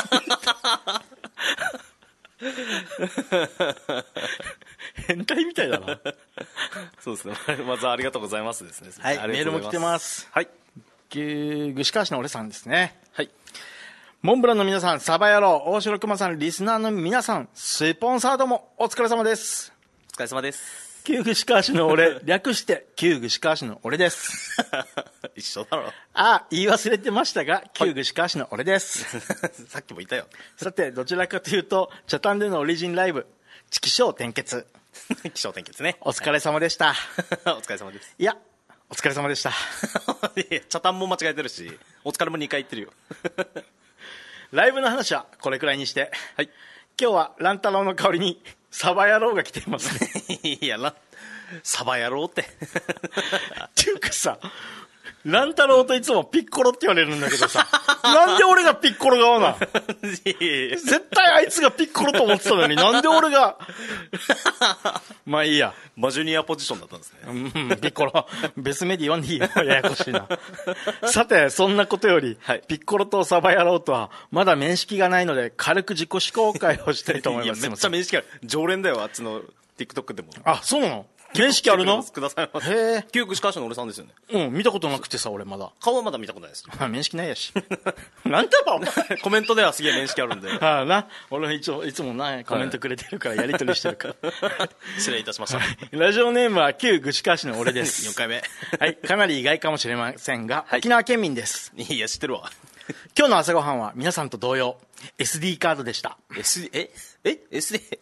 変態みたいだな。 そうですね。まずありがとうございますですね。 はい、メールも来てます。 はい。 串川市の俺さんですね。 はい。 モンブランの皆さん、サバ野郎、大城熊さん、リスナーの皆さん、スポンサーどもお疲れ様です。 お疲れ様です。 旧串川市の俺、略して旧串川市の俺です。 一緒だろ。 言い忘れてましたが、旧串川市の俺です。 さっきも言ったよ。 さて、どちらかというと茶炭でのオリジンライブ、起承転結。 起承転結ね。 お疲れ様でした。 お疲れ様です。 いや、お疲れ様でした。 茶炭も間違えてるし、お疲れも2回言ってるよ。 ライブの話はこれくらいにして、 はい、 今日は乱太郎の代わりにサバ野郎が来ていますね。 いや、サバ野郎って。 っていうかさ、乱太郎といつもピッコロって言われるんだけどさ、なんで俺がピッコロ側なの？絶対あいつがピッコロと思ってたのに、なんで俺が。まあいいや。 マジュニアポジションだったんですね。 ピッコロ。別名で言わんでいいよ。ややこしいな。さて、そんなことより、ピッコロとサバ野郎とは、まだ面識がないので、軽く自己紹介をしたいと思います。 いや、めっちゃ面識ある。常連だよ、あっちの TikTok でも。 そうなの？面識あるの？ くださいます。 へえ。 旧串川市の俺さんですよね。 見たことなくてさ、俺まだ。 顔はまだ見たことないです。 面識ないやし。なんだろう。 コメントではすげえ面識あるんで。 俺いつもコメントくれてるから、やりとりしてるから。 失礼いたしました。 ラジオネームは旧串川市の俺です。 4回目。 はい、かなり意外かもしれませんが、沖縄県民です。 いや、知ってるわ。 今日の朝ごはんは皆さんと同様、SD カードでした。 SD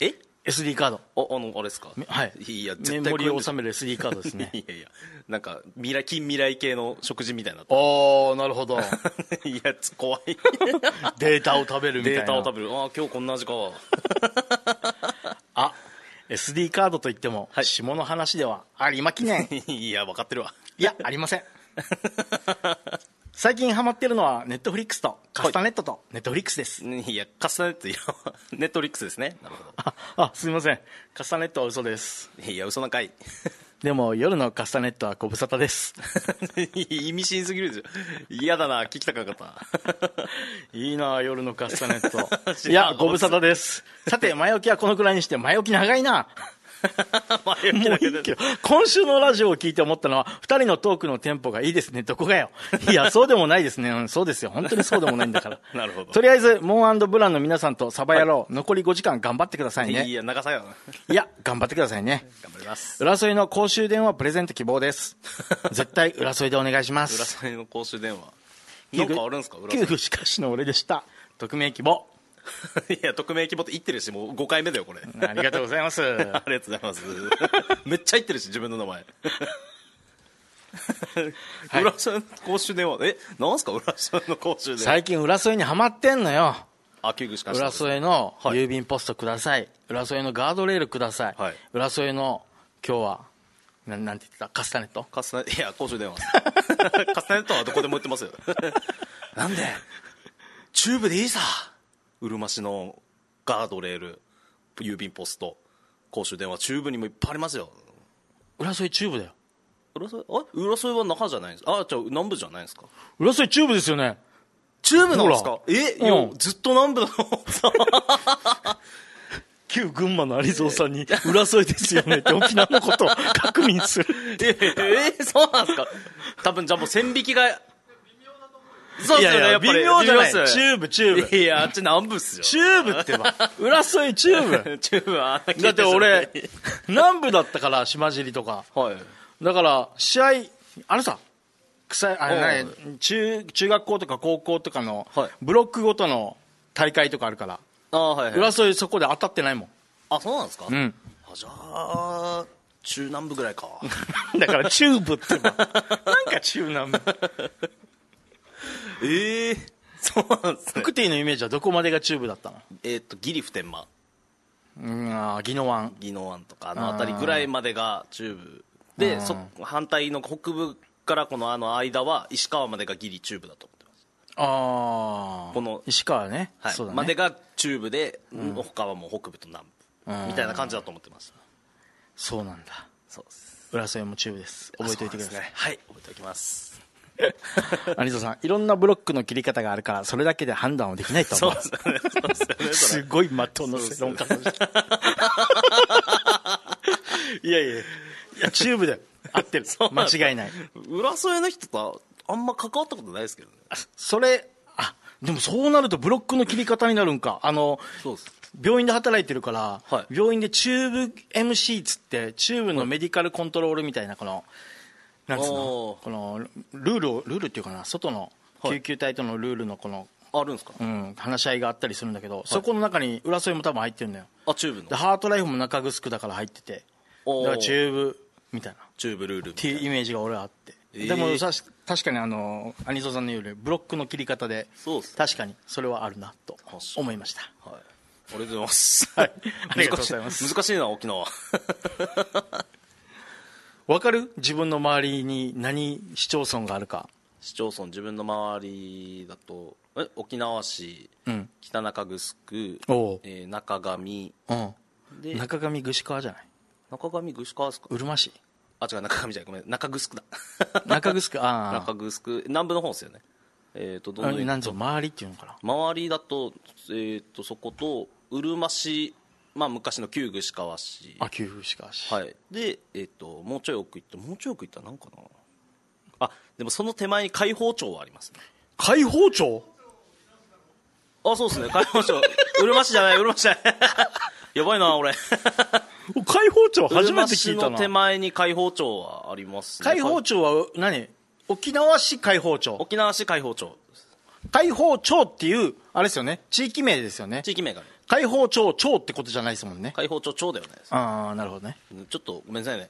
SD カード。 あれですか。 はい。 いや、 メモリを収める SD カードですね。 いやいや、なんか近未来系の食事みたいな。 おー、なるほど。 いや、怖い。 データを食べるみたいな。 データを食べる。今日こんな味か。 SD カードといっても、下の話ではありまきねん。 いや、分かってるわ。 いや、ありません。最近ハマってるのはネットフリックスとカスタネットとネットフリックスです。 いや、カスタネット、いや、ネットフリックスですね。なるほど。すみません。カスタネットは嘘です。 いや、嘘なかい。 でも夜のカスタネットはご無沙汰です。 意味深すぎるでしょ。嫌だな、聞きたくなかった。 いいな、夜のカスタネット。いや、ご無沙汰です。さて、前置きはこのくらいにして、前置き長いな。もういいけど、今週のラジオを聞いて思ったのは、2人のトークのテンポがいいですね。どこがよ。いや、そうでもないですね。そうですよ。本当にそうでもないんだから。 なるほど。 とりあえず、モン&ブランの皆さんとサバ野郎、残り5時間頑張ってくださいね。 いや、長さよ。 いや、頑張ってくださいね。 頑張ります。 浦添の公衆電話プレゼント希望です。絶対浦添でお願いします。 浦添の公衆電話。なんかあるんですか？ 給付しかしの俺でした。匿名希望。 いや、匿名希望って言ってるし、もう5回目だよこれ。 ありがとうございます。 ありがとうございます。めっちゃ言ってるし、自分の名前。浦添の公衆電話、なんすか浦添の公衆電話。 最近浦添にハマってんのよ。 給付しかし浦添の郵便ポストください。浦添のガードレールください。浦添の今日はなんて言ってた？カスタネット？ いや、公衆電話。カスタネットはどこでも売ってますよ。なんでチューブでいいさ。うるま市のガードレール、郵便ポスト、公衆電話、チューブにもいっぱいありますよ。 浦添チューブだよ。 浦添は中じゃないんですか？じゃあ南部じゃないんですか？ 浦添チューブですよね。 チューブなんですか？いや、ずっと南部だの。 旧群馬の有蔵さんに浦添ですよねって沖縄のことを確認する。 そうなんですか？多分じゃあもう線引きが。そうですよね、やっぱり。 微妙じゃない。チューブ。 いや、あっち南部っすよ。 チューブってば。浦添チューブ。 チューブはだって俺、南部だったから、島尻とか。 はい。 だから、試合、さ、中学校とか高校とかの、ブロックごとの大会とかあるから。浦添そこで当たってないもん。 そうなんですか？うん。じゃあ、中南部ぐらいか。 だから、チューブってば。なんか中南部。 そうなんですね。 フクティのイメージはどこまでがチューブだったの？ ギリ普天間。 宜野湾とか、あの辺りぐらいまでがチューブ。で、反対の北部からこの間は、石川までがギリチューブだと思ってます。 この石川ね。 そうだね。までがチューブで、他はもう北部と南部。みたいな感じだと思ってます。 そうなんだ。 そうです。 浦添もチューブです。覚えておいてください。 はい、覚えておきます。 有蔵さん、いろんなブロックの切り方があるから、それだけで判断はできないと思う。そうですね。すごい的の論破。いや、チューブで合ってる。間違いない。 浦添の人とあんま関わったことないですけどね。 でもそうなるとブロックの切り方になるんか。 そうです。 病院で働いてるから、病院でチューブ MC つって、チューブのメディカルコントロールみたいな、なんつうの、このルールっていうかな、外の救急隊とのルールのあるんですか？ 話し合いがあったりするんだけど、そこの中に浦添も多分入ってるんだよ。 チューブの。 でハートライフも中城だから入ってて、だからチューブみたいな、 チューブルールっていうイメージが俺はあって、でも確かにアニソさんの言うようにブロックの切り方で、確かにそれはあるなと思いました。 はい、ありがとうございます。 はい、ありがとうございます。 難しいな沖縄。 わかる？自分の周りに何市町村があるか。 市町村、自分の周りだと沖縄市、北中城、中上、 で中上串川じゃない？ 中上串川ですか？ うるま市。 違う、中上じゃない、ごめん、中城だ。 中城、 中城、南部の方ですよね。 なんぞ周りっていうのかな。 周りだと、そこと、うるま市、昔の旧串川市。 旧串川市。 はい。で、もうちょい奥行ったらなんかな。でもその手前に海宝町はありますね。 海宝町？ そうですね、海宝町。うるま市じゃない。やばいな、俺。 海宝町初めて聞いたな。 うるま市の手前に海宝町はありますね。 海宝町は何？沖縄市海宝町。 沖縄市海宝町。 海宝町っていう、あれですよね、地域名ですよね。 地域名がね。 開放町町ってことじゃないですもんね。 開放町町ではないです。 ああなるほどね。 ちょっとごめんなさいね。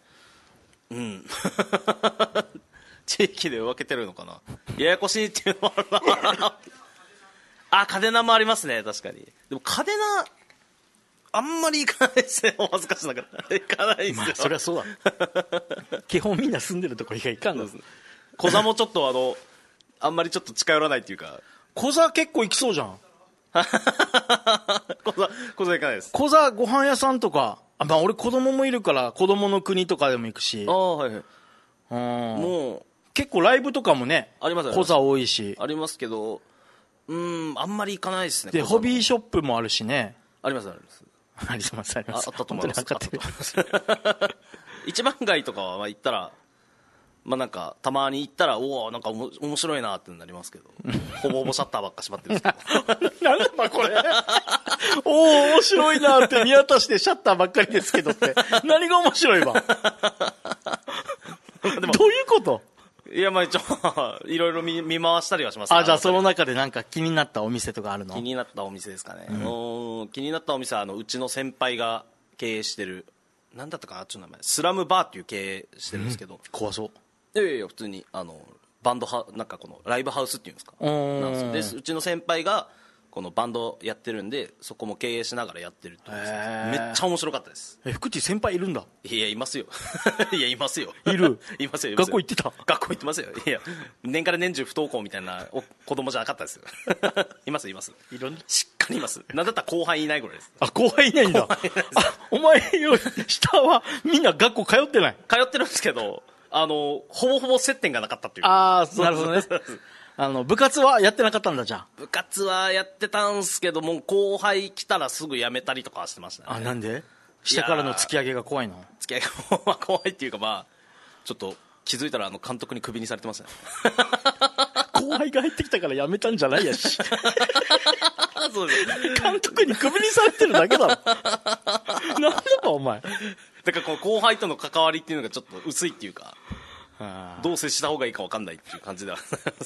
地域で分けてるのかな。ややこしいっていうのもあるな。あ、嘉手納もありますね、確かに。でも嘉手納あんまり行かないですね。お恥ずかしながら行かないですよ。 まあそりゃそうだ。基本みんな住んでるとこ以外行かんの。 小座もちょっとあんまりちょっと近寄らないっていうか。 小座結構行きそうじゃん。 小座行かないです。 小座ご飯屋さんとか、まあ俺子供もいるから子供の国とかでも行くし、 はいはい。 もう結構ライブとかもね、 あります小座多いし、 ありますけど、あんまり行かないですね。 でホビーショップもあるしね。 ありますあります。 ありますあります。 あったと思います。 本当に測ってる。 一番街とかは行ったら、まあなんかたまに行ったらおおなんか面白いなってなりますけど、ほぼほぼシャッターばっか閉まってるんですけど。 なんだこれ。おお面白いなって見渡してシャッターばっかりですけどって何が面白いわ。どういうこと？ いやまあ一応いろいろ見回したりはします。 あ、じゃあその中でなんか気になったお店とかあるの？ 気になったお店ですかね。気になったお店はうちの先輩が経営してる、なんだったかな、ちょっと名前スラムバーっていう経営してるんですけど、 怖そう。 いやいや普通にバンドなんかこのライブハウスっていうんですかなんですよ。でうちの先輩がこのバンドやってるんで、そこも経営しながらやってるって言うんですよ。めっちゃ面白かったです。 福地先輩いるんだ。 いやいますよ。いやいますよ。 いる。 いますよ。 学校行ってた？ 学校行ってますよ。いや年から年中不登校みたいな子供じゃなかったですよ。いますいます。 いろんなしっかりいます。なんだったら後輩いないぐらいです。 あ、後輩いないんだ。あ、お前より下はみんな学校通ってない？ 通ってるんですけど、ほぼほぼ接点がなかったっていう。 ああ、なるほどね。部活はやってなかったんだ。じゃあ部活はやってたんすけども、後輩来たらすぐ辞めたりとかはしてましたね。 あ、なんで？下からの突き上げが怖いの？ 突き上げが怖いっていうか、まあちょっと気づいたら監督にクビにされてましたね。 後輩が入ってきたから辞めたんじゃないやし。 そうです。 監督にクビにされてるだけだろ。なんだかお前。 だからこの後輩との関わりっていうのがちょっと薄いっていうか、どう接した方がいいか分かんないっていう感じでは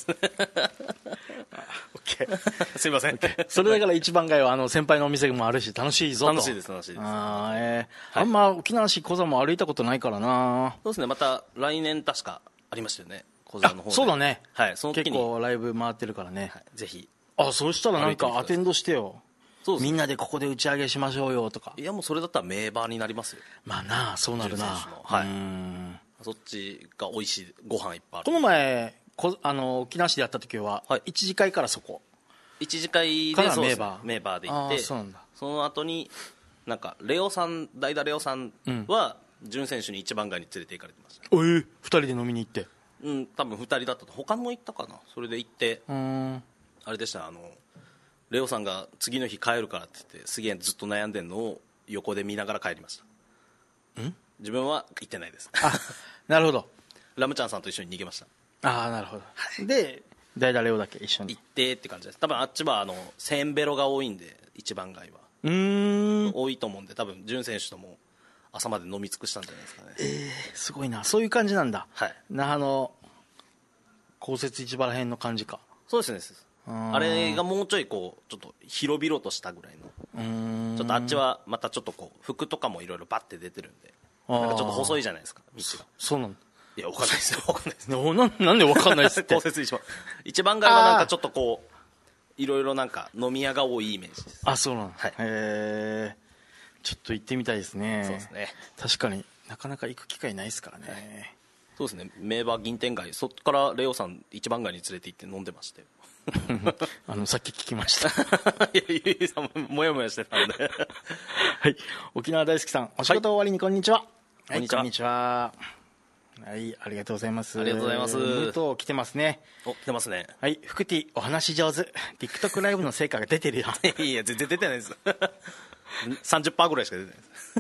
すいません。 それだから一番街は先輩のお店もあるし楽しいぞと。 楽しいです楽しいです。 あんま沖縄市小座も歩いたことないからな。 そうですね、また来年確かありましたよね、小座の方で。 そうだね。 はい、その時に結構ライブ回ってるからね。 はい、ぜひ。 あ、そうしたらなんかアテンドしてよ。 そうですね、 みんなでここで打ち上げしましょうよとか。 いやもうそれだったら名バーになりますよ。 まあなあ、そうなるな。 はい。そっちが美味しいご飯いっぱいある。 この前沖縄市でやった時は、一次会からそこ。 一次会でから名バー。 名バーで行って、 そうなんだ。 その後になんかレオさん、代打レオさんは準選手に一番街に連れて行かれてました。 2人で飲みに行って。 多分2人だったと。他も行ったかな。それで行って、あれでした、レオさんが次の日帰るからって言ってすげえずっと悩んでるのを横で見ながら帰りました。自分は行ってないです。 あ、なるほど。 ラムちゃんさんと一緒に逃げました。 ああ、なるほど。で代打レオだけ一緒に行ってって感じです。多分あっちはセンベロが多いんで、一番街は多いと思うんで、多分準選手とも朝まで飲み尽くしたんじゃないですかね。 すごいな。そういう感じなんだ。 はい。 那覇の公設市場らへんの感じか。 そうですね。あれがもうちょいこうちょっと広々としたぐらいの、ちょっとあっちはまたちょっとこう服とかもいろいろバッて出てるんで、なんかちょっと細いじゃないですか、道が。 そうなんだ。 いや、わかんないですよ。わかんないです。 なんでわかんないですって。 公設市場一番街はなんかちょっとこういろいろなんか飲み屋が多いイメージです。 あ、そうなんだ。 はい。 ちょっと行ってみたいですね。 そうですね。 確かになかなか行く機会ないですからね。 そうですね。名馬銀天街、そっからレオさん一番街に連れて行って飲んでましてさっき聞きました。 いや、ゆいさんももやもやしてたんではい。沖縄大好きさん、お仕事終わりにこんにちは。 こんにちは。 こんにちは。はい、ありがとうございます。 ありがとうございます。 武藤来てますね。 来てますね。 はい、福 T お話上手。TikTok ライブの成果が出てるよ。 いや、全然出てないです。30% ぐらいしか出てない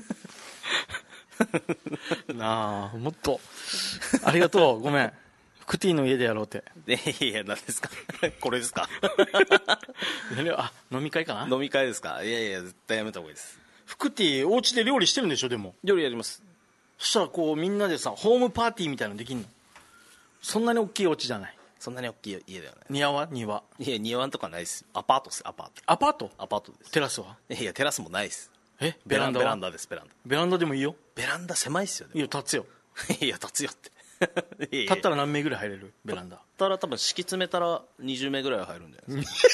です。なあ、もっと。ありがとう、ごめん。福 T の家でやろうって。 いや、何ですか。これですか。 あ、飲み会かな。 飲み会ですか。いやいや、絶対やめた方がいいです。 福 T お家で料理してるんでしょ。でも料理やります。 そしたらこうみんなでさ、ホームパーティーみたいなのできんの？そんなに大きいお家じゃない。 そんなに大きい家ではない。 庭いや、庭とかないです。アパートです。アパートです。 テラスは？ いや、テラスもないです。 ベランダは？ ベランダです。ベランダでもいいよ。 ベランダ狭いっすよね。 いいよ、立つよ。 いや、立つよって立ったら何名ぐらい入れる？ベランダ立ったら多分敷き詰めたら20名ぐらいは入るんじゃないですか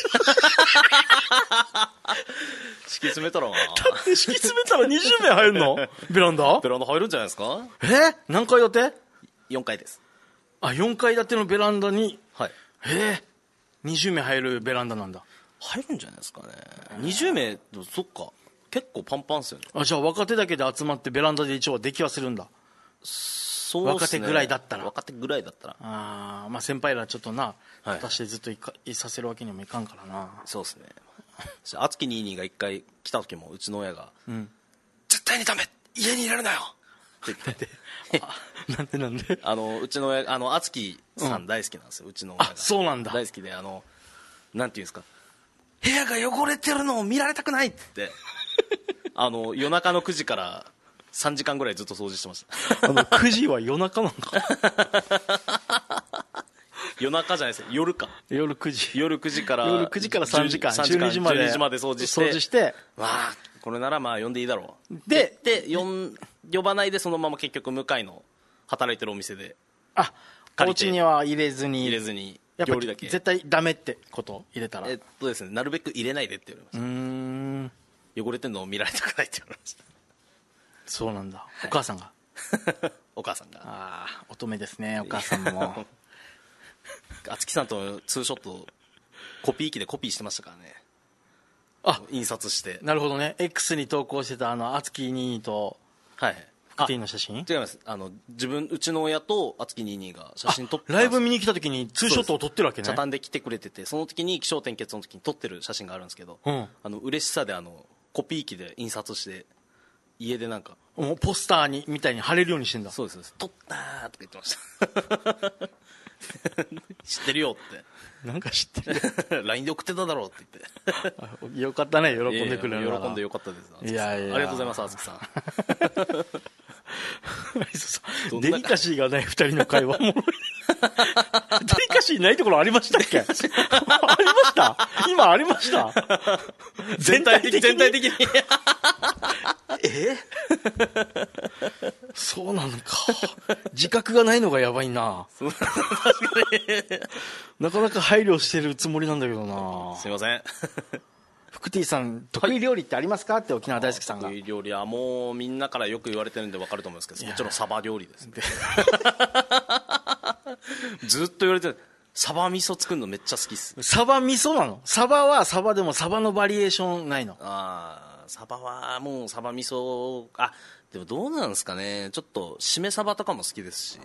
敷き詰めたら敷き詰めたら20名入るの？ベランダ入るんじゃないですか。 何階建て ？4階です。 4階建てのベランダに、 はい。 20名入るベランダなんだ。 入るんじゃないですかね。20名、そっか。結構パンパンっすよね。 じゃあ若手だけで集まってベランダで一応は出来はするんだ。 そうっすね。 若手ぐらいだったら。まあ先輩らちょっとな、私でずっといさせるわけにもいかんからな。 そうですね。熱き22が一回来た時もうちの親が、絶対にダメ、家に入れるなよって言ってなんでうちの親、熱きさん大好きなんですよ、うちの親が。 そうなんだ。 大好きで、なんていうんですか、部屋が汚れてるのを見られたくないって言って夜中の9時から3時間ぐらいずっと掃除してました。 9時は夜中なのか夜中じゃないですよ、夜か。 夜9時から 3時間12時まで掃除してわあ、これならまあ呼んでいいだろうで呼ばないで、そのまま結局向かいの働いてるお店でお家には入れずにやっぱ料理だけ絶対ダメってこと入れたらですね、なるべく入れないでって言われました。汚れてんのを見られたくないって言われました。 そうなんだ。お母さんがお母さんが乙女ですね、お母さんも厚木さんとツーショットコピー機でコピーしてましたからね。印刷して。 なるほどね。 X に投稿してた厚木兄と福ティの写真。 違います。うちの親と厚木兄が写真撮ってライブ見に来た時にツーショットを撮ってるわけね。 茶炭で来てくれてて、その時に起承転結の時に撮ってる写真があるんですけど、嬉しさでコピー機で印刷して家でなんかもうポスターにみたいに貼れるようにしてんだ。 そうです、撮ったーとか言ってました知ってるよってなんか知ってる LINE で送ってただろうって言ってよかったね、喜んでくれる喜んでよかったです。 いやありがとうございます、厚木さんデリカシーがない二人の会話もデリカシーないところありましたっけありました今ありました全体的にそうなのか。自覚がないのがやばいな。なかなか配慮してるつもりなんだけどな。 すいません。 福 T さん、得意料理ってありますかって沖縄大好きさんが。 得意料理はもうみんなからよく言われてるんで分かると思うんですけど、もちろんサバ料理です。ずっと言われてる。サバ味噌作るのめっちゃ好きっす。 サバ味噌なの？サバはサバでもサバのバリエーションないの？ サバはもうサバ味噌、でもどうなんですかね。ちょっとしめサバとかも好きですし。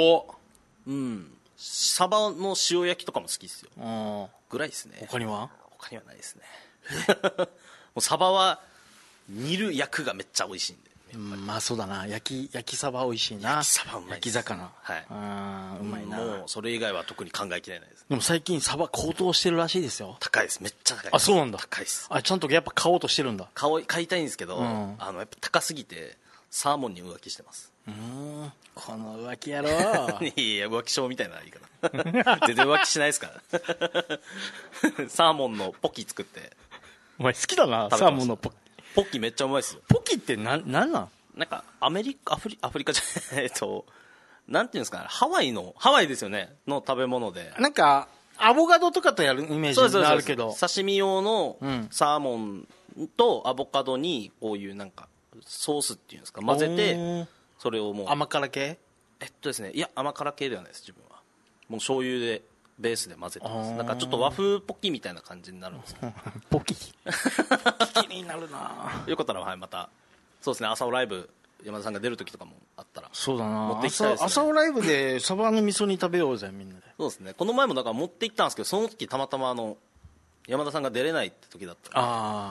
サバの塩焼きとかも好きっすよ。ぐらいですね。 他にはないですね。もうサバは煮る焼くがめっちゃ美味しいんで。 まあそうだな。焼きサバ美味しいな。 焼きサバうまい。 焼き魚。 はい。 うまいな。 もうそれ以外は特に考えきれないです。 でも最近サバ高騰してるらしいですよ。 高いです。めっちゃ高いです。 そうなんだ。 高いです。 ちゃんとやっぱ買おうとしてるんだ。 買いたいんですけど、やっぱ高すぎてサーモンに浮気してます。 この浮気やろいや浮気症みたいな言い方全然浮気しないですからサーモンのポキ作って。 お前好きだな、サーモンのポキめっちゃうまいですよ。 ポキってなんなんなんかアフリカじゃないなんていうんですかね、ハワイですよねの食べ物で、 なんかアボカドとかとやるイメージがあるけど、 刺身用のサーモンとアボカドにこういうなんかソースっていうんですか混ぜて、それをもう甘辛系ですね、いや甘辛系ではないです。自分はもう醤油でベースで混ぜてます。なんかちょっと和風ポキみたいな感じになるんですよポキ気になるな。 よかったらまたそうですね、朝尾ライブ山田さんが出る時とかもあったらそうだな、 持って行きたいですね。 朝尾ライブでサバの味噌煮食べようぜみんなで。 そうですね、この前もだから持って行ったんですけど、その時たまたま山田さんが出れないって時だった。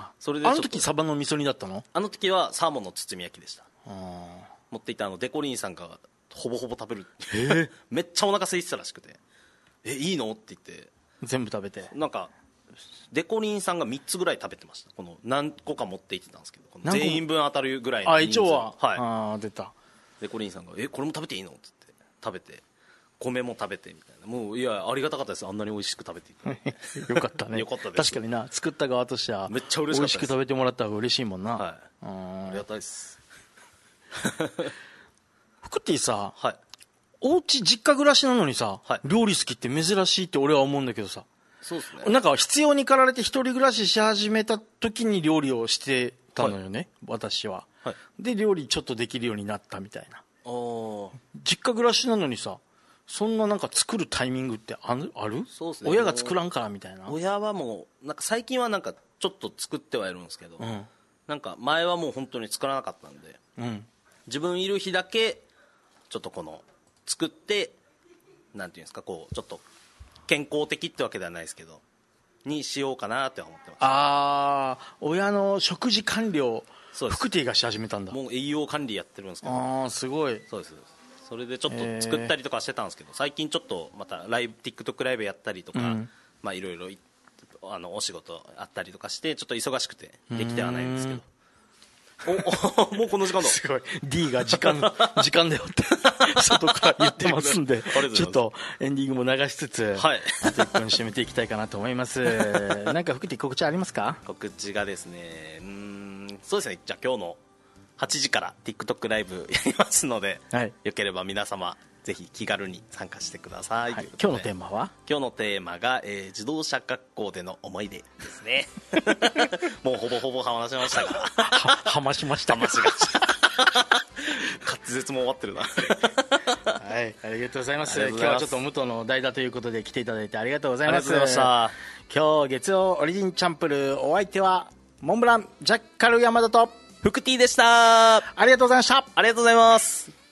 それであの時サバの味噌煮だったの？ あの時はサーモンの包み焼きでした。持って行ったデコリンさんがほぼほぼ食べるめっちゃお腹空いてたらしくて、いいのって言って全部食べて、 なんかデコリンさんが3つぐらい食べてました。この何個か持って行ってたんですけど、この全員分当たるぐらいの人数。 一応は出た。 デコリンさんがこれも食べていいのって言って食べて、 米も食べてみたいな。もういやありがたかったです。あんなに美味しく食べていただいてよかったね。 よかったです。 確かにな、作った側としてはめっちゃ嬉しかったです。 美味しく食べてもらった方が嬉しいもんな。 はい、ありがたいです。 福ティさ、 はい、 お家実家暮らしなのにさ、 はい、 料理好きって珍しいって俺は思うんだけどさ。 そうですね。 なんか必要に駆られて一人暮らしし始めた時に料理をしてたのよね、私は、はい、で料理ちょっとできるようになったみたいな。実家暮らしなのにさ、そんななんか作るタイミングってある？ そうですね、 親が作らんからみたいな。 親はもうなんか最近はなんかちょっと作ってはいるんですけど、なんか前はもう本当に作らなかったんで、自分いる日だけちょっとこの作ってなんていうんですか、こうちょっと健康的ってわけではないですけどにしようかなって思ってます。 ああ、親の食事管理を福ティがし始めたんだ。 もう栄養管理やってるんですけど。 ああ、すごい。 そうです。それでちょっと作ったりとかしてたんですけど、最近ちょっとまたTikTok ライブやったりとか、まあいろいろお仕事あったりとかしてちょっと忙しくてできてはないんですけど。もうこの時間だ。すごい D が時間だよって外から言ってますんでちょっとエンディングも流しつつ、はい、あと1分締めていきたいかなと思います。なんか福ティ告知ありますか？ 告知がですね、そうですね、じゃあ今日の8時から TikTok ライブやりますので、はい、よければ皆様ぜひ気軽に参加してください。はい、 今日のテーマは？ 今日のテーマが、自動車学校での思い出ですね。もうほぼほぼ話しましたが話しましたが滑舌も終わってるな。 はい、ありがとうございます。今日はちょっと武藤の代打ということで来ていただいてありがとうございます。 ありがとうございました。今日月曜オリジンチャンプルー、お相手はモンブランジャッカル山田と福ティでした。 ありがとうございました。 ありがとうございます。